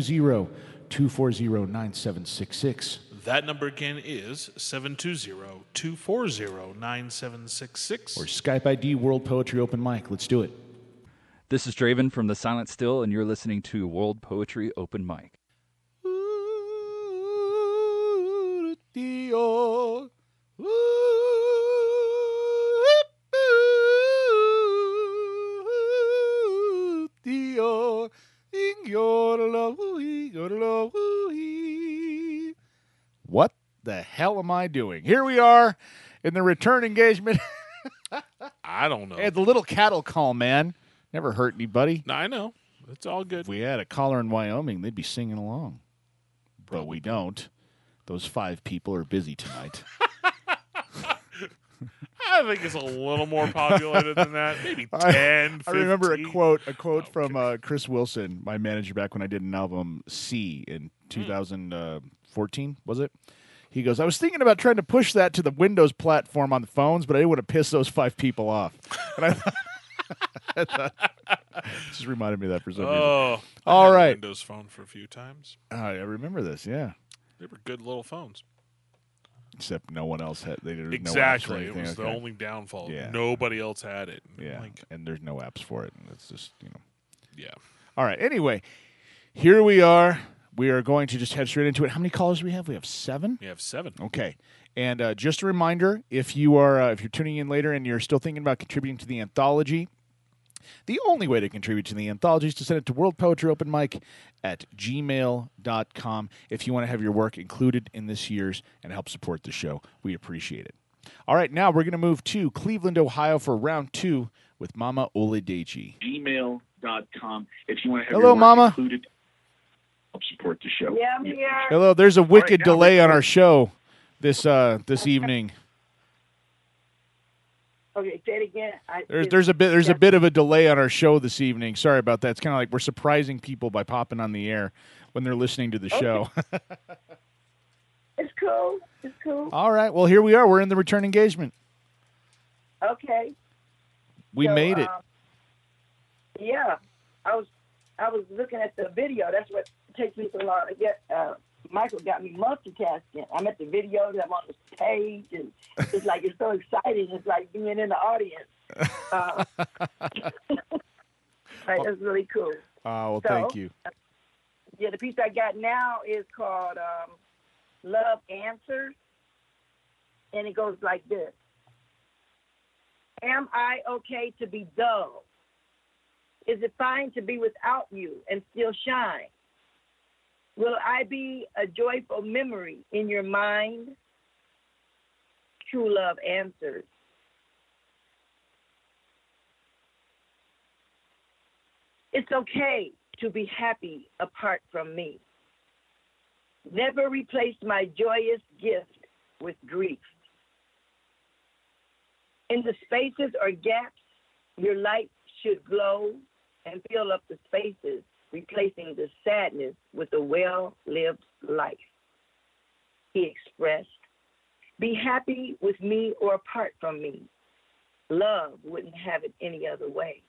720-240-9766. That number again is 720-240-9766. Or Skype ID World Poetry Open Mic. Let's do it. This is Draven from The Silent Still, and you're listening to World Poetry Open Mic. What the hell am I doing? Here we are in the return engagement. I don't know. Hey, the little cattle call, man. Never hurt anybody. No, I know. It's all good. If we had a caller in Wyoming, they'd be singing along. But we don't. Those 5 people are busy tonight. I think it's a little more populated than that. Maybe 10, 15. I remember a quote from Chris Wilson, my manager, back when I did an album, C, in 2014, was it? He goes, I was thinking about trying to push that to the Windows platform on the phones, but I didn't want to piss those 5 people off. And I thought, just reminded me of that for some reason. Oh, all I had right. a Windows phone for a few times. I remember this, yeah. They were good little phones. Except no one else had. They didn't Exactly. No apps or it was anything. the Okay. only downfall. Yeah. Nobody else had it. Yeah, Like, and there's no apps for it. And it's just, yeah. All right. Anyway, here we are. We are going to just head straight into it. How many callers do we have? We have 7? We have 7. Okay. And just a reminder, if you're tuning in later and you're still thinking about contributing to the anthology, the only way to contribute to the anthology is to send it to worldpoetryopenmic@gmail.com if you want to have your work included in this year's and help support the show. We appreciate it. All right, now we're going to move to Cleveland, Ohio for round 2 with Mama Oladeji. Gmail.com if you want to have Hello, your work Mama. included. help support the show. Yeah, I'm here. Hello. There's a wicked now delay on we're- our show this evening. Okay, say it again. There's a bit of a delay on our show this evening. Sorry about that. It's kind of like we're surprising people by popping on the air when they're listening to the show. It's cool. It's cool. All right. Well, here we are. We're in the return engagement. Okay. We made it. Yeah, I was looking at the video. That's what takes me so long to get. Michael got me multitasking. I'm at the video, I'm on the stage, and it's like it's so exciting. It's like being in the audience. Like, it's really cool. Well, thank you. Yeah, the piece I got now is called Love Answers, and it goes like this. Am I okay to be dull? Is it fine to be without you and still shine? Will I be a joyful memory in your mind? True love answers. It's okay to be happy apart from me. Never replace my joyous gift with grief. In the spaces or gaps, your light should glow and fill up the spaces, replacing the sadness with a well-lived life. He expressed, be happy with me or apart from me. Love wouldn't have it any other way.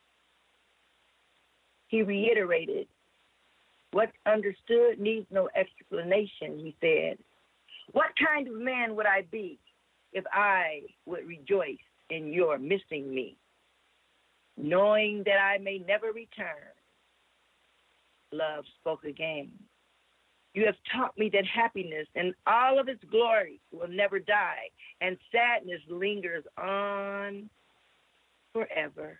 He reiterated, what's understood needs no explanation, he said. What kind of man would I be if I would rejoice in your missing me, knowing that I may never return? Love spoke again. You have taught me that happiness in all of its glory will never die, and sadness lingers on forever.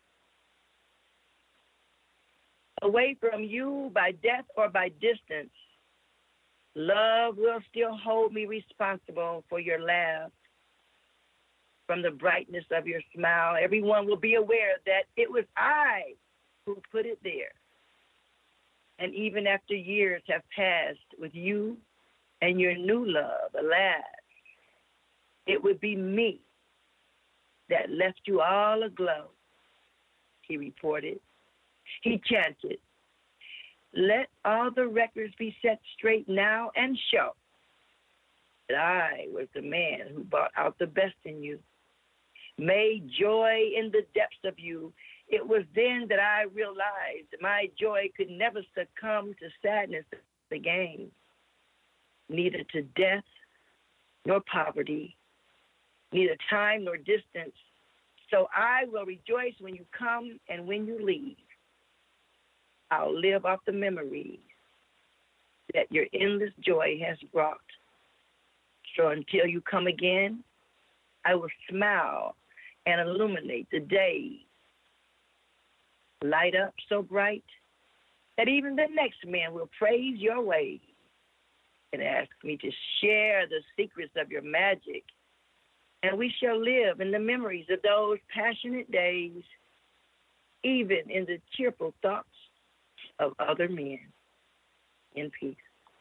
Away from you by death or by distance, love will still hold me responsible for your laugh. From the brightness of your smile, everyone will be aware that it was I who put it there. And even after years have passed with you and your new love, alas, it would be me that left you all aglow, he reported. He chanted, let all the records be set straight now and show that I was the man who brought out the best in you, made joy in the depths of you. It was then that I realized my joy could never succumb to sadness again, neither to death nor poverty, neither time nor distance. So I will rejoice when you come and when you leave. I'll live off the memories that your endless joy has brought. So until you come again, I will smile and illuminate the day. Light up so bright that even the next man will praise your ways and ask me to share the secrets of your magic. And we shall live in the memories of those passionate days, even in the cheerful thoughts of other men. In peace.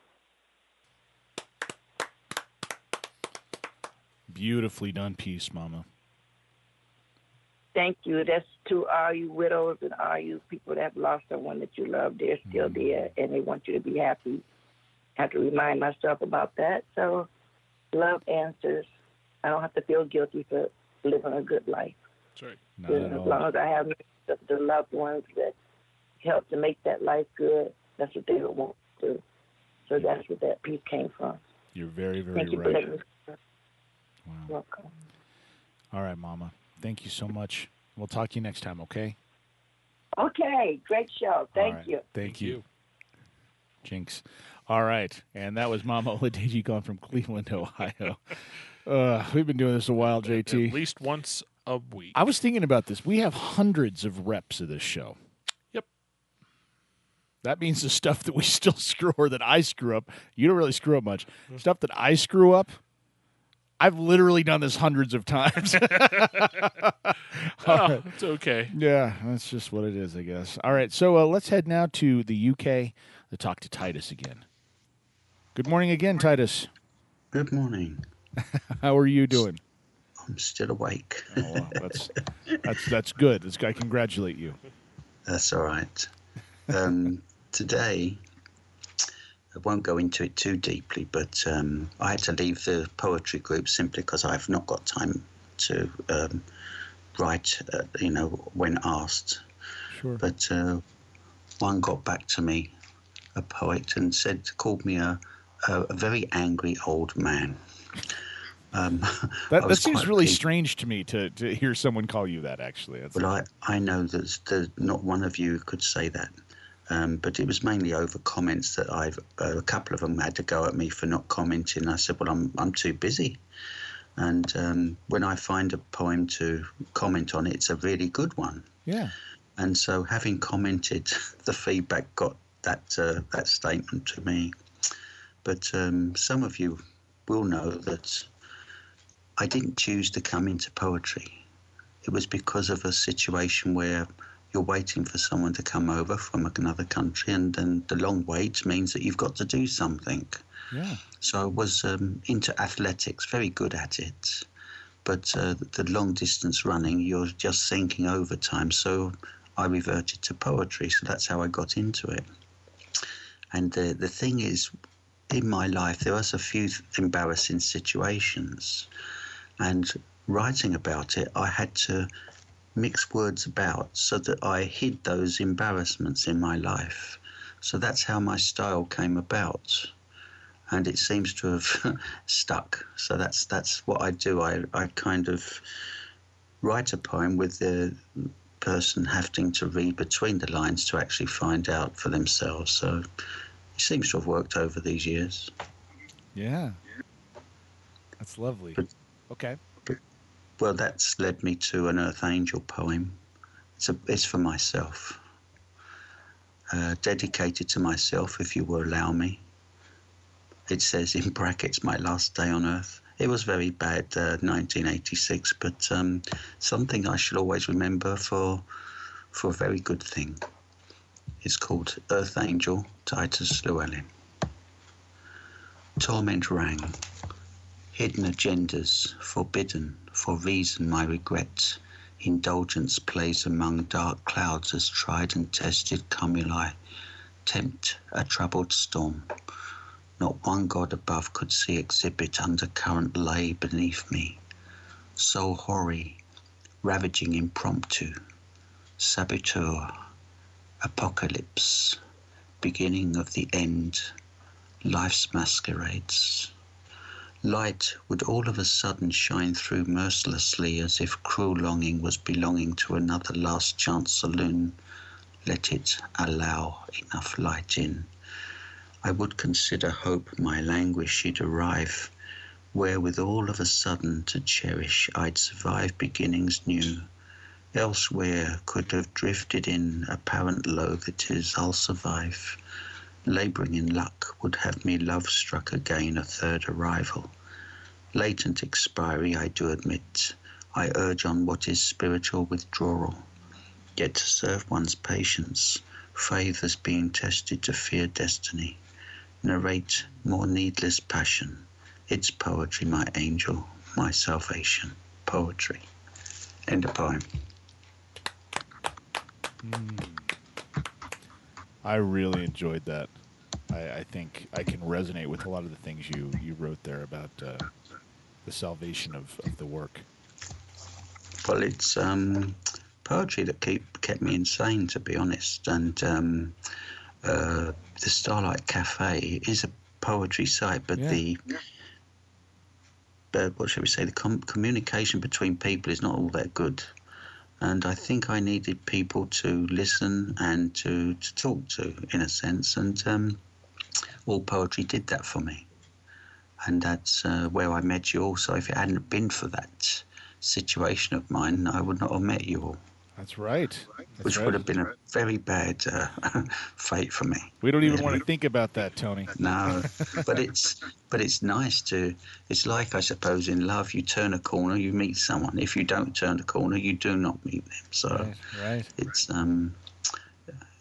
Beautifully done piece, Mama. Thank you. That's to all you widows and all you people that have lost someone that you love. They're still there, and they want you to be happy. I have to remind myself about that. So love answers. I don't have to feel guilty for living a good life. That's right. As long as I have the loved ones that help to make that life good, that's what they would want to do. So that's where that piece came from. You're very, very Thank you right. for letting me. Wow. Welcome. All right, Mama. Thank you so much. We'll talk to you next time, okay? Okay, great show. Thank you. Thank you. Jinx. All right. And that was Mama Oladeji gone from Cleveland, Ohio. We've been doing this a while, JT. At least once a week. I was thinking about this. We have hundreds of reps of this show. Yep. That means the stuff that we still screw or that I screw up. You don't really screw up much. Stuff that I screw up, I've literally done this hundreds of times. It's okay. Yeah, that's just what it is, I guess. All right, so let's head now to the UK. to talk to Titus again. Good morning again, Titus. Good morning. How are you doing? I'm still awake. Oh, well, that's good. I congratulate you. That's all right. Today, I won't go into it too deeply, but I had to leave the poetry group simply because I've not got time to write, when asked. Sure. But one got back to me, a poet, and called me a very angry old man. That seems really strange to me to hear someone call you that, actually. Well, I know that not one of you could say that. But it was mainly over comments that a couple of them had to go at me for not commenting. I said, well, I'm too busy. And when I find a poem to comment on, it's a really good one. Yeah. And so having commented, the feedback got that statement to me. But some of you will know that I didn't choose to come into poetry. It was because of a situation where you're waiting for someone to come over from another country, and then the long wait means that you've got to do something. Yeah. So I was into athletics, very good at it. But the long distance running, you're just thinking overtime. So I reverted to poetry. So that's how I got into it. And the thing is, in my life, there was a few embarrassing situations. And writing about it, I had to mix words about so that I hid those embarrassments in my life. So that's how my style came about. And it seems to have stuck. So that's what I do. I kind of write a poem with the person having to read between the lines to actually find out for themselves. So it seems to have worked over these years. Yeah. That's lovely. Okay. Well, that's led me to an Earth Angel poem. It's for myself. Dedicated to myself, if you will allow me. It says in brackets, my last day on Earth. It was very bad, 1986, but something I should always remember for a very good thing. It's called Earth Angel, Titus Llewellyn. Torment rang. Hidden agendas, forbidden, for reason my regret. Indulgence plays among dark clouds as tried and tested cumuli tempt a troubled storm. Not one god above could see exhibit undercurrent lay beneath me. Soul hoary, ravaging impromptu, saboteur, apocalypse, beginning of the end, life's masquerades. Light would all of a sudden shine through mercilessly as if cruel longing was belonging to another last chance saloon. Let it allow enough light in. I would consider hope my languish she'd arrive, where with all of a sudden to cherish I'd survive beginnings new. Elsewhere could have drifted in apparent low that is I'll survive. Labouring in luck would have me love struck again a third arrival. Latent expiry I do admit, I urge on what is spiritual withdrawal. Yet to serve one's patience, favours being tested to fear destiny. Narrate more needless passion, it's poetry my angel, my salvation, poetry. End of poem. I really enjoyed that. I think I can resonate with a lot of the things you wrote there about the salvation of the work. Well, it's poetry that kept me insane, to be honest. And the Starlight Cafe is a poetry site, but what shall we say, the communication between people is not all that good. And I think I needed people to listen and to talk to, in a sense. And all poetry did that for me. And that's where I met you all. So if it hadn't been for that situation of mine, I would not have met you all. That's right. Which would have been a very bad fate for me. We don't even want to think about that, Tony. No, but it's nice to. It's like, I suppose, in love, you turn a corner, you meet someone. If you don't turn a corner, you do not meet them. So right. it's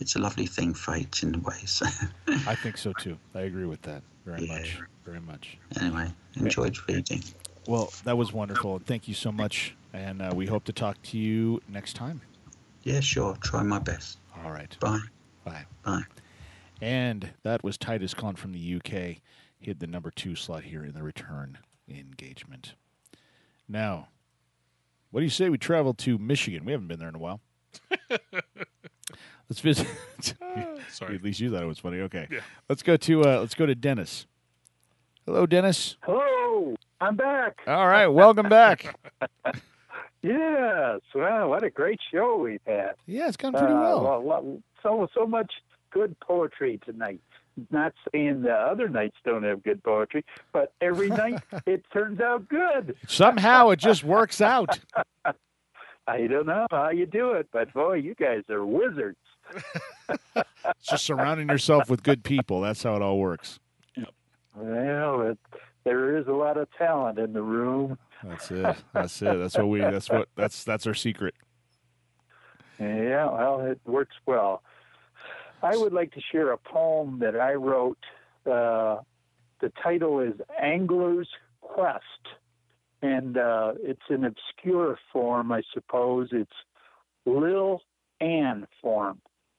it's a lovely thing, fate, in ways. I think so too. I agree with that very much. Very much. Anyway, enjoyed reading. Well, that was wonderful. Thank you so much. And we hope to talk to you next time. Yeah, sure. Try my best. All right. Bye. Bye. Bye. And that was Titus Kahn from the UK. He had the number 2 slot here in the return engagement. Now, what do you say we travel to Michigan? We haven't been there in a while. Let's visit. Sorry. At least you thought it was funny. Okay. Yeah. Let's go to Dennis. Hello, Dennis. Hello, I'm back. All right, welcome back. Yes, wow, what a great show we've had. Yeah, it's gone pretty well. So much good poetry tonight. Not saying the other nights don't have good poetry, but every night it turns out good. Somehow it just works out. I don't know how you do it, but boy, you guys are wizards. Just surrounding yourself with good people. That's how it all works. Well, there is a lot of talent in the room. That's it. That's our secret. Yeah, well, it works well. I would like to share a poem that I wrote. The title is Angler's Quest, and it's an obscure form, I suppose. It's Lil Ann form.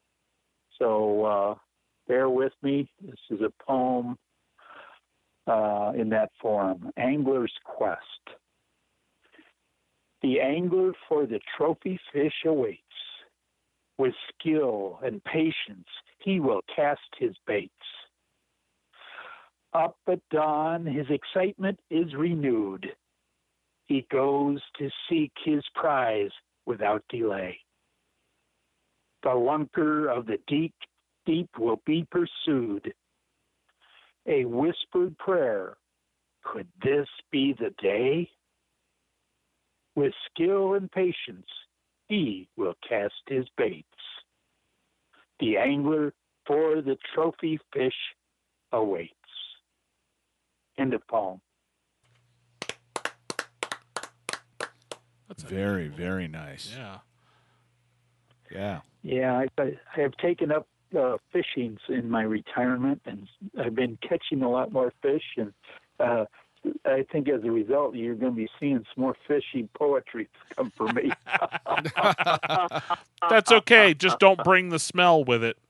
So bear with me. This is a poem in that form, Angler's Quest. The angler for the trophy fish awaits. With skill and patience, he will cast his baits. Up at dawn, his excitement is renewed. He goes to seek his prize without delay. The lunker of the deep will be pursued. A whispered prayer, could this be the day? With skill and patience, he will cast his baits. The angler for the trophy fish awaits. End of poem. That's very, very nice. Yeah. Yeah. Yeah, I have taken up fishing in my retirement, and I've been catching a lot more fish, and I think as a result, you're going to be seeing some more fishy poetry come from me. That's okay. Just don't bring the smell with it.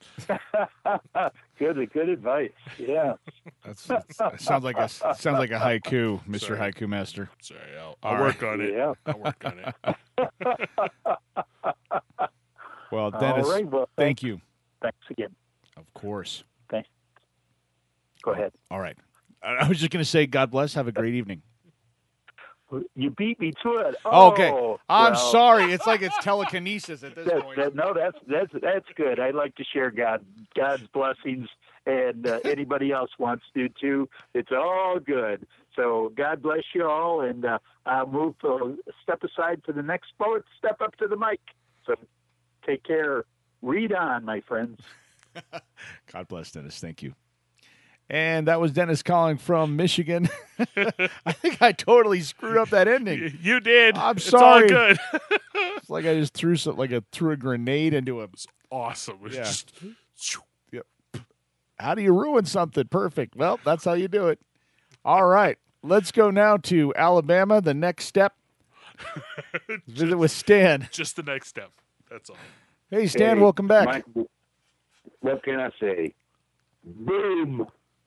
Good advice. Yeah. That sounds like a haiku, Mr. Sorry. Haiku Master. Sorry, I'll work on it. Yeah. I'll work on it. Well, Dennis, all right, well, thank you. Thanks again. Of course. Thanks. Go ahead. All right. I was just going to say, God bless. Have a great evening. You beat me to it. Okay. I'm well, sorry. It's like it's telekinesis at this point. No, that's good. I like to share God's blessings, and anybody else wants to too. It's all good. So God bless you all, and I'll move step aside for the next poet. Step up to the mic. So take care. Read on, my friends. God bless, Dennis. Thank you. And that was Dennis calling from Michigan. I think I totally screwed up that ending. You did. I'm sorry. It's all good. It's like I just threw threw a grenade into a. It's awesome. It was just. Yep. How do you ruin something? Perfect. Well, that's how you do it. All right. Let's go now to Alabama. The next step. Visit with Stan. Just the next step. That's all. Hey, Stan. Welcome back. Mike, what can I say? Boom.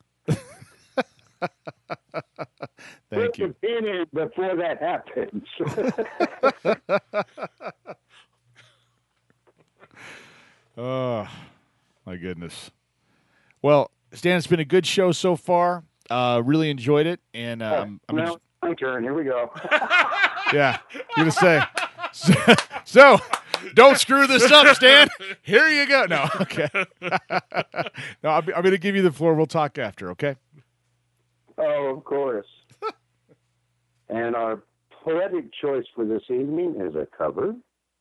Thank you. Put the pin in before that happens. Oh, my goodness. Well, Stan, it's been a good show so far. Really enjoyed it. And my turn. Here we go. Yeah, you're going to say. So, don't screw this up, Stan. Here you go. No, okay. No, I'm going to give you the floor. We'll talk after, okay? Oh, of course. And our poetic choice for this evening is a cover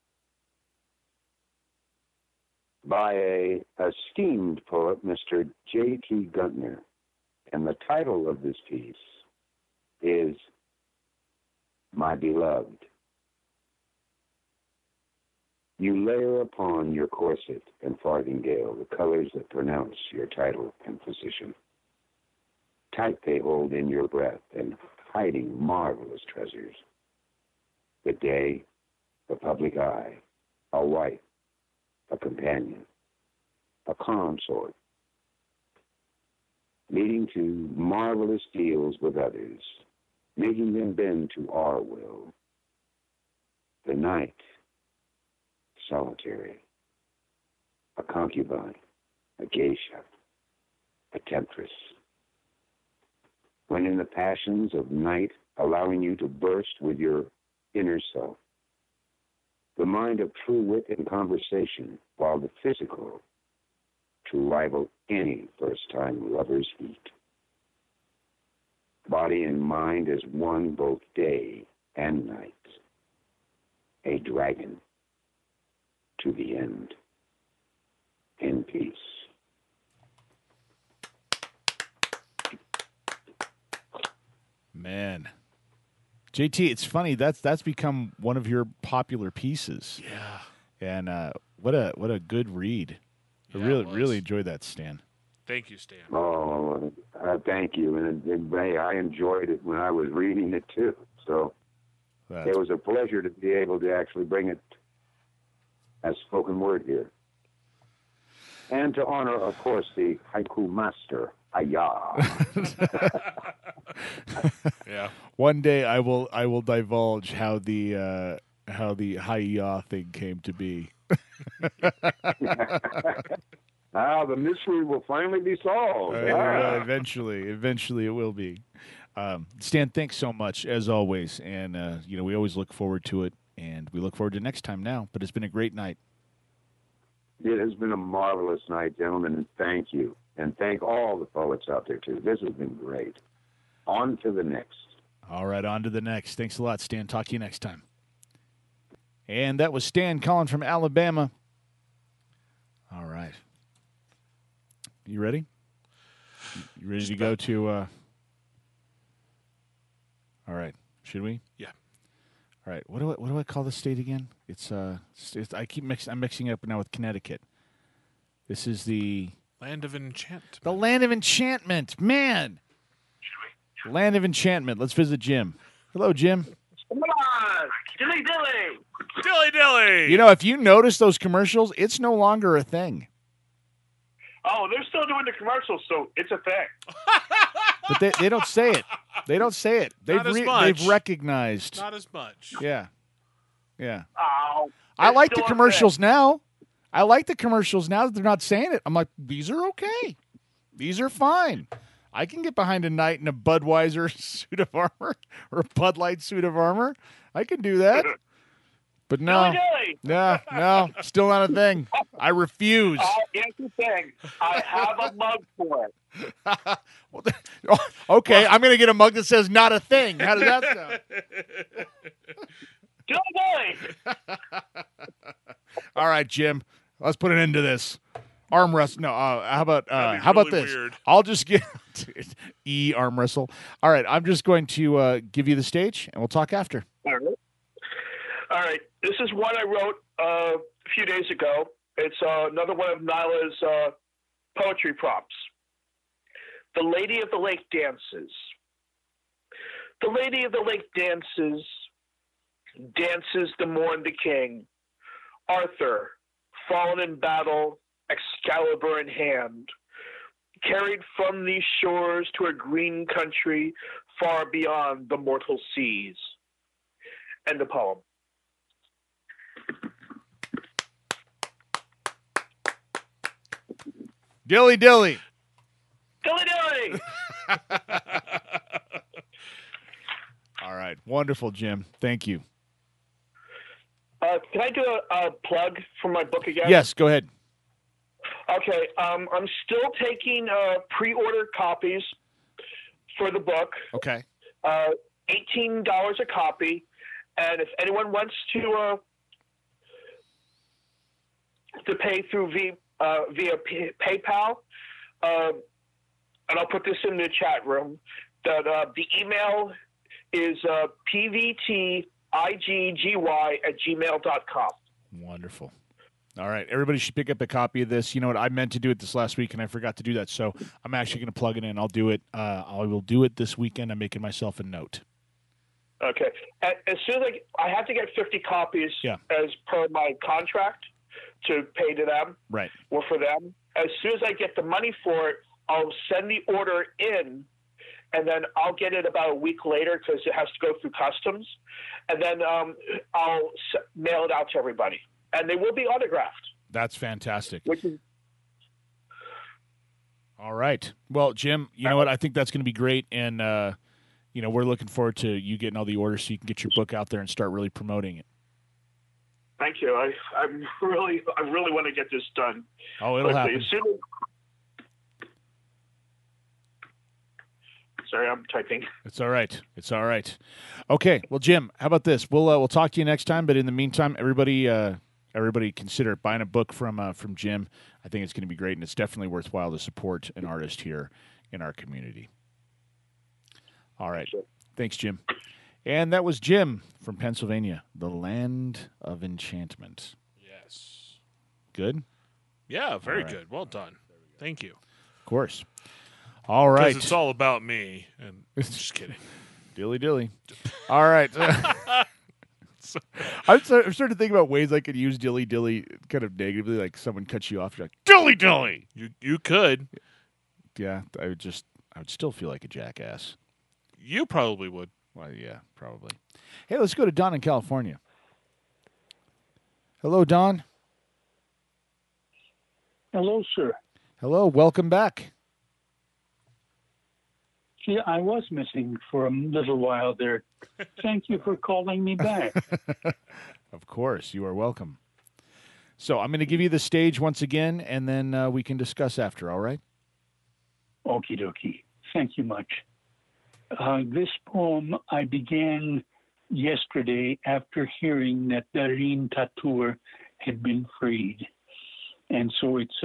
by a esteemed poet, Mr. J.T. Guntner. And the title of this piece is My Beloved. You layer upon your corset and farthingale the colors that pronounce your title and position. Tight they hold in your breath and hiding marvelous treasures. The day, the public eye, a wife, a companion, a consort, leading to marvelous deals with others, making them bend to our will. The night, solitary, a concubine, a geisha, a temptress. When in the passions of night, allowing you to burst with your inner self, the mind of true wit and conversation, while the physical to rival any first-time lover's heat. Body and mind as one both day and night. A dragon to the end. In peace. Man. JT, it's funny, that's become one of your popular pieces. Yeah. And what a good read. I really enjoyed that, Stan. Thank you, Stan. Oh, thank you. And hey, I enjoyed it when I was reading it, too. So it was a pleasure to be able to actually bring it as spoken word here. And to honor, of course, the haiku master, Aya. Yeah. One day I will divulge how the Hi-Ya thing came to be. The mystery will finally be solved. Eventually it will be. Stan, thanks so much as always, and we always look forward to it, and we look forward to next time now. But it's been a great night. It has been a marvelous night, gentlemen, and thank you. And thank all the poets out there, too. This has been great. On to the next. All right, on to the next. Thanks a lot, Stan. Talk to you next time. And that was Stan calling from Alabama. All right. You ready? You ready to go to... All right. Should we? Yeah. All right. What do I call the state again? I'm mixing it up now with Connecticut. This is the Land of Enchantment. The Land of Enchantment. Man. Land of Enchantment. Let's visit Jim. Hello, Jim. Come on, dilly dilly. Dilly dilly. You know, if you notice those commercials, it's no longer a thing. Oh, they're still doing the commercials, so it's a thing. But they don't say it. They don't say it. Not as much. They've recognized. Not as much. Yeah. Yeah. Oh, I like the still a commercials now. I like the commercials now that they're not saying it. I'm like, these are okay. These are fine. I can get behind a knight in a Budweiser suit of armor or a Bud Light suit of armor. I can do that. But no. No, still not a thing. I refuse. It's a thing. I have a mug for it. Okay, I'm going to get a mug that says not a thing. How does that sound? Dilly. All right, Jim. Let's put an end to this. Arm wrestle. No, how about this? Weird. I'll just get arm wrestle. All right, I'm just going to give you the stage, and we'll talk after. All right. This is one I wrote a few days ago. It's another one of Nyla's poetry prompts. The Lady of the Lake dances. The Lady of the Lake dances to mourn the king. Arthur, fallen in battle, Excalibur in hand, carried from these shores to a green country far beyond the mortal seas. End of poem. Dilly dilly. Dilly dilly. All right. Wonderful, Jim. Thank you. Can I do a plug for my book again? Yes, go ahead. Okay. I'm still taking pre-order copies for the book. Okay. $18 a copy. And if anyone wants to pay through via PayPal, and I'll put this in the chat room, that the email is pvtiggy@gmail.com. Wonderful. All right, everybody should pick up a copy of this. You know what? I meant to do it this last week, and I forgot to do that. So I'm actually going to plug it in. I'll do it. I will do it this weekend. I'm making myself a note. Okay. As soon as I have to get 50 copies as per my contract to pay to them. Right. Or for them. As soon as I get the money for it, I'll send the order in, and then I'll get it about a week later because it has to go through customs. And then I'll mail it out to everybody. And they will be autographed. That's fantastic. Which is all right. Well, Jim, you know what? I think that's going to be great. And, we're looking forward to you getting all the orders so you can get your book out there and start really promoting it. Thank you. I really want to get this done. Oh, it'll happen. Sorry, I'm typing. It's all right. It's all right. Okay. Well, Jim, how about this? We'll talk to you next time. But in the meantime, everybody consider buying a book from Jim. I think it's going to be great, and it's definitely worthwhile to support an artist here in our community. All right. Thanks, Jim. And that was Jim from Pennsylvania, the land of enchantment. Yes. Good? Yeah, very good. Well done. Thank you. Of course. All right. Because it's all about me. And just kidding. Dilly. All right. I'm starting to think about ways I could use dilly kind of negatively, like someone cuts you off, you're like, dilly. You could. Yeah, I would still feel like a jackass. You probably would. Well, yeah, probably. Hey, let's go to Don in California. Hello, Don. Hello, sir. Hello, welcome back. See, I was missing for a little while there. Thank you for calling me back. Of course, you are welcome. So I'm going to give you the stage once again, and then we can discuss after, all right? Okie dokie. Thank you much. This poem I began yesterday after hearing that Darin Tatur had been freed. And so it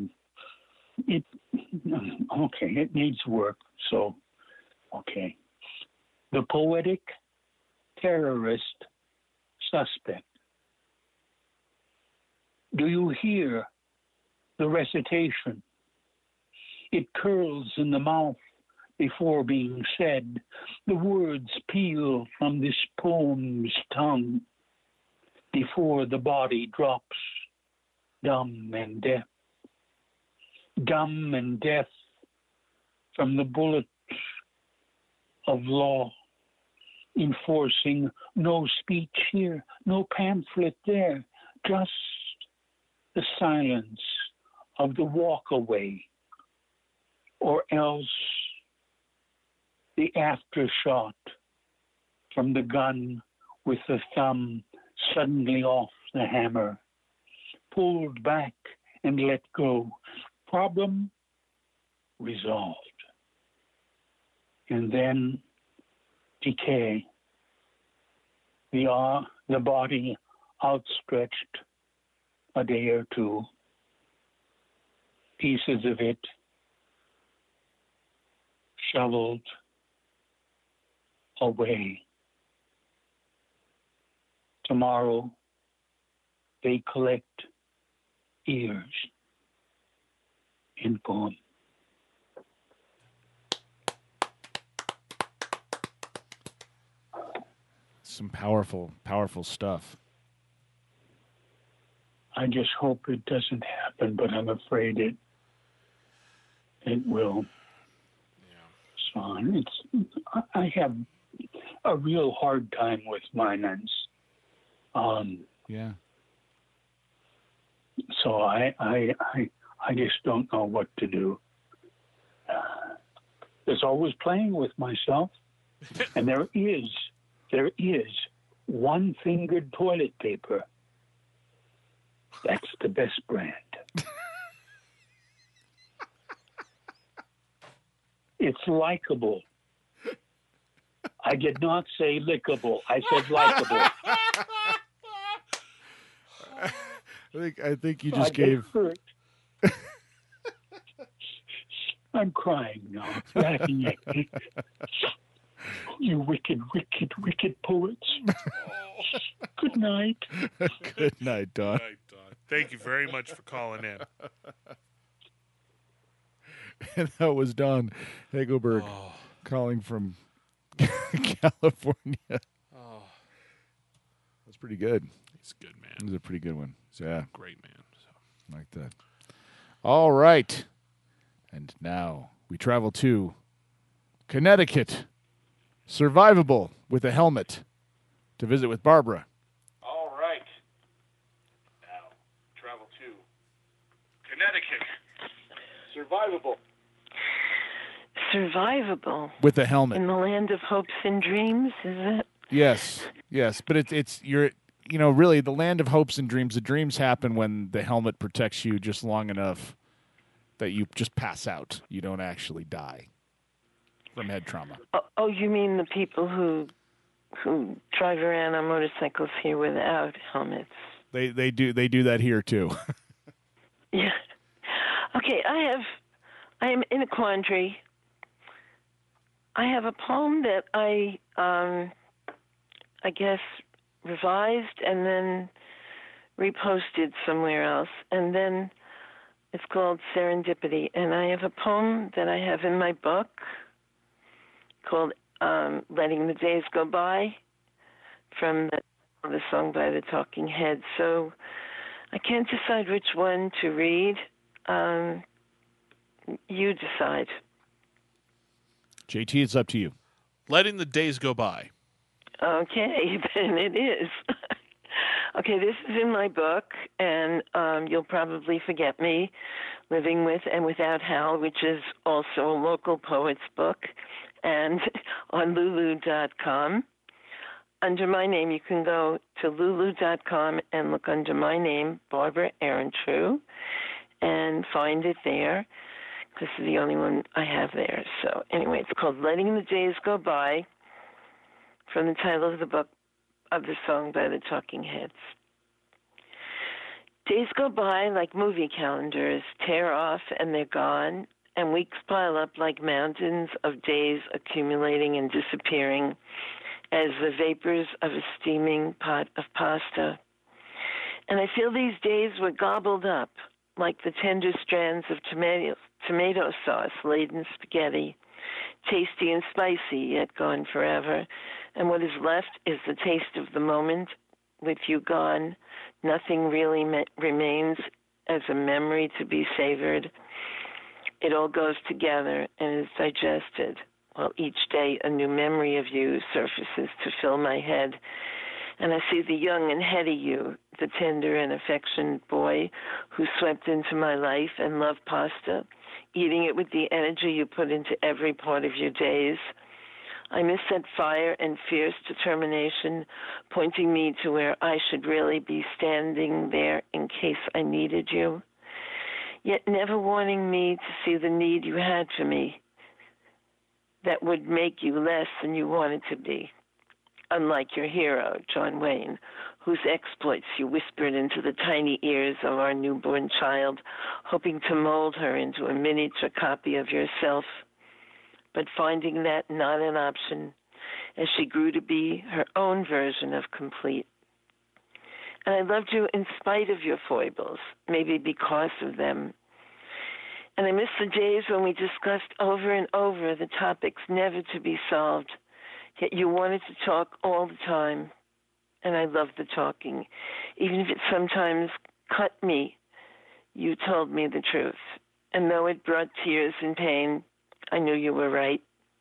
needs work. So, okay. The poetic terrorist suspect. Do you hear the recitation? It curls in the mouth before being said. The words peel from this poem's tongue before the body drops dumb and deaf. Dumb and deaf from the bullets of law, enforcing no speech here, no pamphlet there, just the silence of the walkaway, or else the aftershot from the gun with the thumb suddenly off the hammer, pulled back and let go. Problem resolved. And then decay. The body outstretched a day or two. Pieces of it shoveled away. Tomorrow they collect ears. In poem. Some powerful stuff. I just hope it doesn't happen, but I'm afraid it will. Yeah. Son, I have a real hard time with minans. Yeah. So I just don't know what to do. There's always playing with myself, and there is one-fingered toilet paper. That's the best brand. It's likable. I did not say lickable. I said likable. I think you just gave. I'm crying now, laughing at me. You wicked, wicked, wicked poets. Good night. Good night, Don. Good night, Don. Thank you very much for calling in. And that was Don Hagelberg calling from California. Oh. That's pretty good. He's a good man. He's a pretty good one. So, yeah. Great man. So. Like that. All right. And now we travel to Connecticut. Survivable with a helmet to visit with Barbara. All right. Now, travel to Connecticut. Survivable. Survivable. With a helmet. In the land of hopes and dreams, is it? Yes. But it's really the land of hopes and dreams. The dreams happen when the helmet protects you just long enough that you just pass out. You don't actually die from head trauma. Oh, you mean the people who drive around on motorcycles here without helmets? They do that here too. Yeah. Okay, I am in a quandary. I have a poem that I guess revised and then reposted somewhere else, and then it's called Serendipity. And I have a poem that I have in my book called Letting the Days Go By, from the song by the Talking Heads. So I can't decide which one to read. You decide. JT, it's up to you. Letting the Days Go By. Okay, then it is. Okay, this is in my book, and you'll probably forget me, Living With and Without Hal, which is also a local poet's book, and on Lulu.com. Under my name, you can go to Lulu.com and look under my name, Barbara Ehrentrue, and find it there, because it's the only one I have there. So anyway, it's called Letting the Days Go By, from the title of the book, of the song by the Talking Heads. Days go by like movie calendars, tear off and they're gone, and weeks pile up like mountains of days accumulating and disappearing as the vapors of a steaming pot of pasta. And I feel these days were gobbled up like the tender strands of tomato sauce-laden spaghetti, tasty and spicy, yet gone forever. And what is left is the taste of the moment. With you gone, nothing really remains as a memory to be savored. It all goes together and is digested, while each day a new memory of you surfaces to fill my head. And I see the young and heady you, the tender and affectionate boy who swept into my life and loved pasta, eating it with the energy you put into every part of your days. I miss that fire and fierce determination, pointing me to where I should really be standing there in case I needed you, yet never wanting me to see the need you had for me that would make you less than you wanted to be. Unlike your hero, John Wayne, whose exploits you whispered into the tiny ears of our newborn child, hoping to mold her into a miniature copy of yourself, but finding that not an option as she grew to be her own version of complete. And I loved you in spite of your foibles, maybe because of them. And I miss the days when we discussed over and over the topics never to be solved, yet you wanted to talk all the time. And I loved the talking. Even if it sometimes cut me, you told me the truth. And though it brought tears and pain, I knew you were right.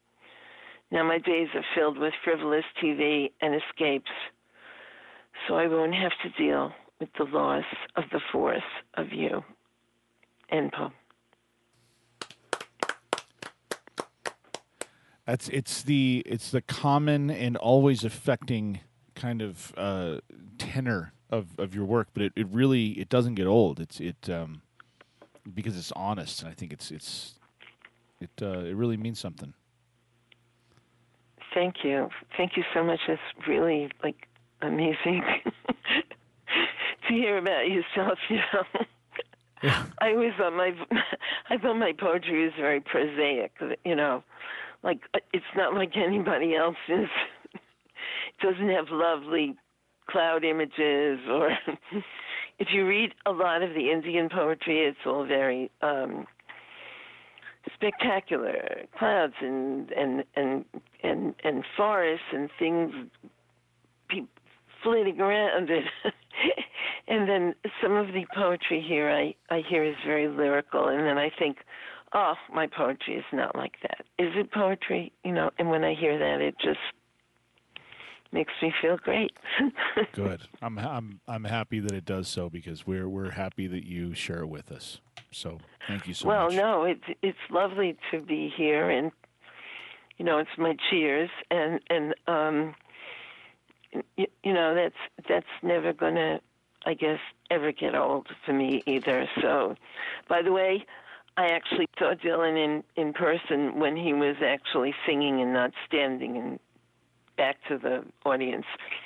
Now my days are filled with frivolous TV and escapes, so I won't have to deal with the loss of the force of you. End poem. It's the common and always affecting kind of tenor of your work, but it really doesn't get old. It because it's honest, and I think it really means something. Thank you so much. It's really amazing to hear about yourself. Yeah. I thought my poetry was very prosaic. like it's not like anybody else's. It doesn't have lovely cloud images, or if you read a lot of the Indian poetry, it's all very spectacular, clouds and forests and things flitting around it. And then some of the poetry here I hear is very lyrical, and then I think, oh, my poetry is not like that. Is it poetry? You know, and when I hear that, it just makes me feel great. Good. I'm happy that it does so, because we're happy that you share it with us. So thank you so much. Well, no, it's lovely to be here, and you know, it's my cheers, and you know, that's never gonna, I guess, ever get old for me either. So, by the way, I actually saw Dylan in person when he was actually singing and not standing and back to the audience.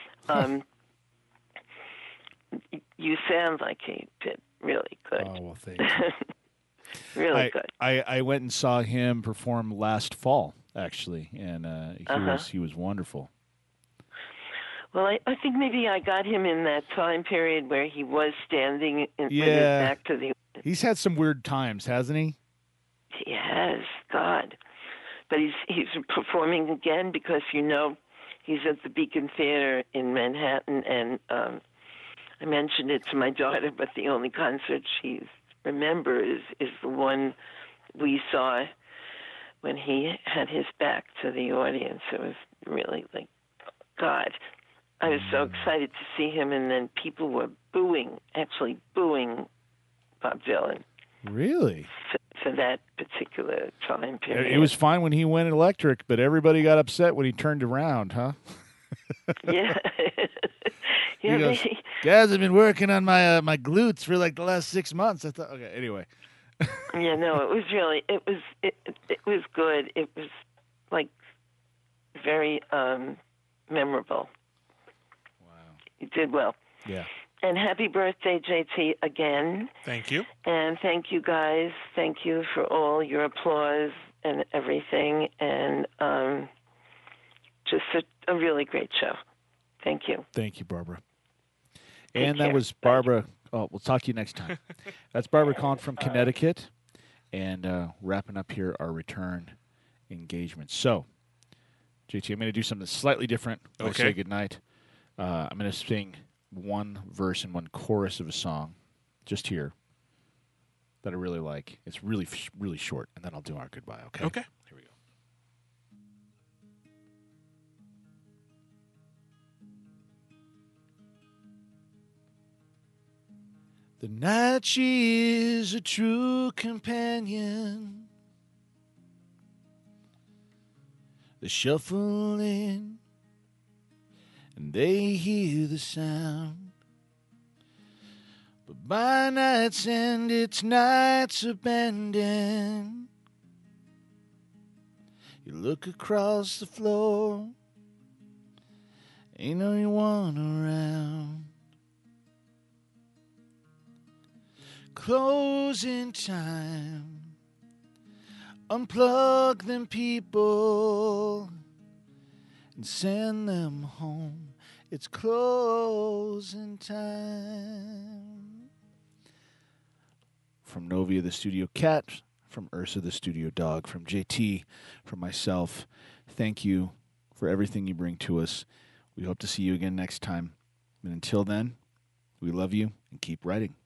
You sound like he did really good. Oh, well, thank you. Really good. I went and saw him perform last fall, actually, and he was wonderful. Well, I think maybe I got him in that time period where he was standing with his Yeah. back to the. He's had some weird times, hasn't he? He has, God. But he's performing again because, you know, he's at the Beacon Theater in Manhattan, and I mentioned it to my daughter, but the only concert she remembers is the one we saw when he had his back to the audience. It was really like, God. I was so excited to see him, and then people were actually booing Bob Dylan. Really? For that particular time period. It was fine when he went electric, but everybody got upset when he turned around, huh? Yeah. He goes, guys, I've been working on my my glutes for like the last 6 months. I thought, okay, anyway. Yeah, no, it was really, it was good. It was like very memorable. Wow. You did well. Yeah. And happy birthday, JT, again. Thank you. And thank you, guys. Thank you for all your applause and everything. And just a really great show. Thank you. Thank you, Barbara. Take And that care. was Barbara. Oh, we'll talk to you next time. That's Barbara calling from Connecticut, and wrapping up here our return engagement. So, JT, I'm going to do something slightly different when I say goodnight. I'm going to sing one verse and one chorus of a song just here that I really like. It's really, really short, and then I'll do our goodbye, okay? Okay. Here we go. The night she is a true companion. The shuffling, and they hear the sound. But by night's end, it's nights abandoned. You look across the floor, ain't no one around. Closing time. Unplug them people and send them home. It's closing time. From Novia the Studio Cat, from Ursa the Studio Dog, from JT, from myself, thank you for everything you bring to us. We hope to see you again next time. And until then, we love you and keep writing.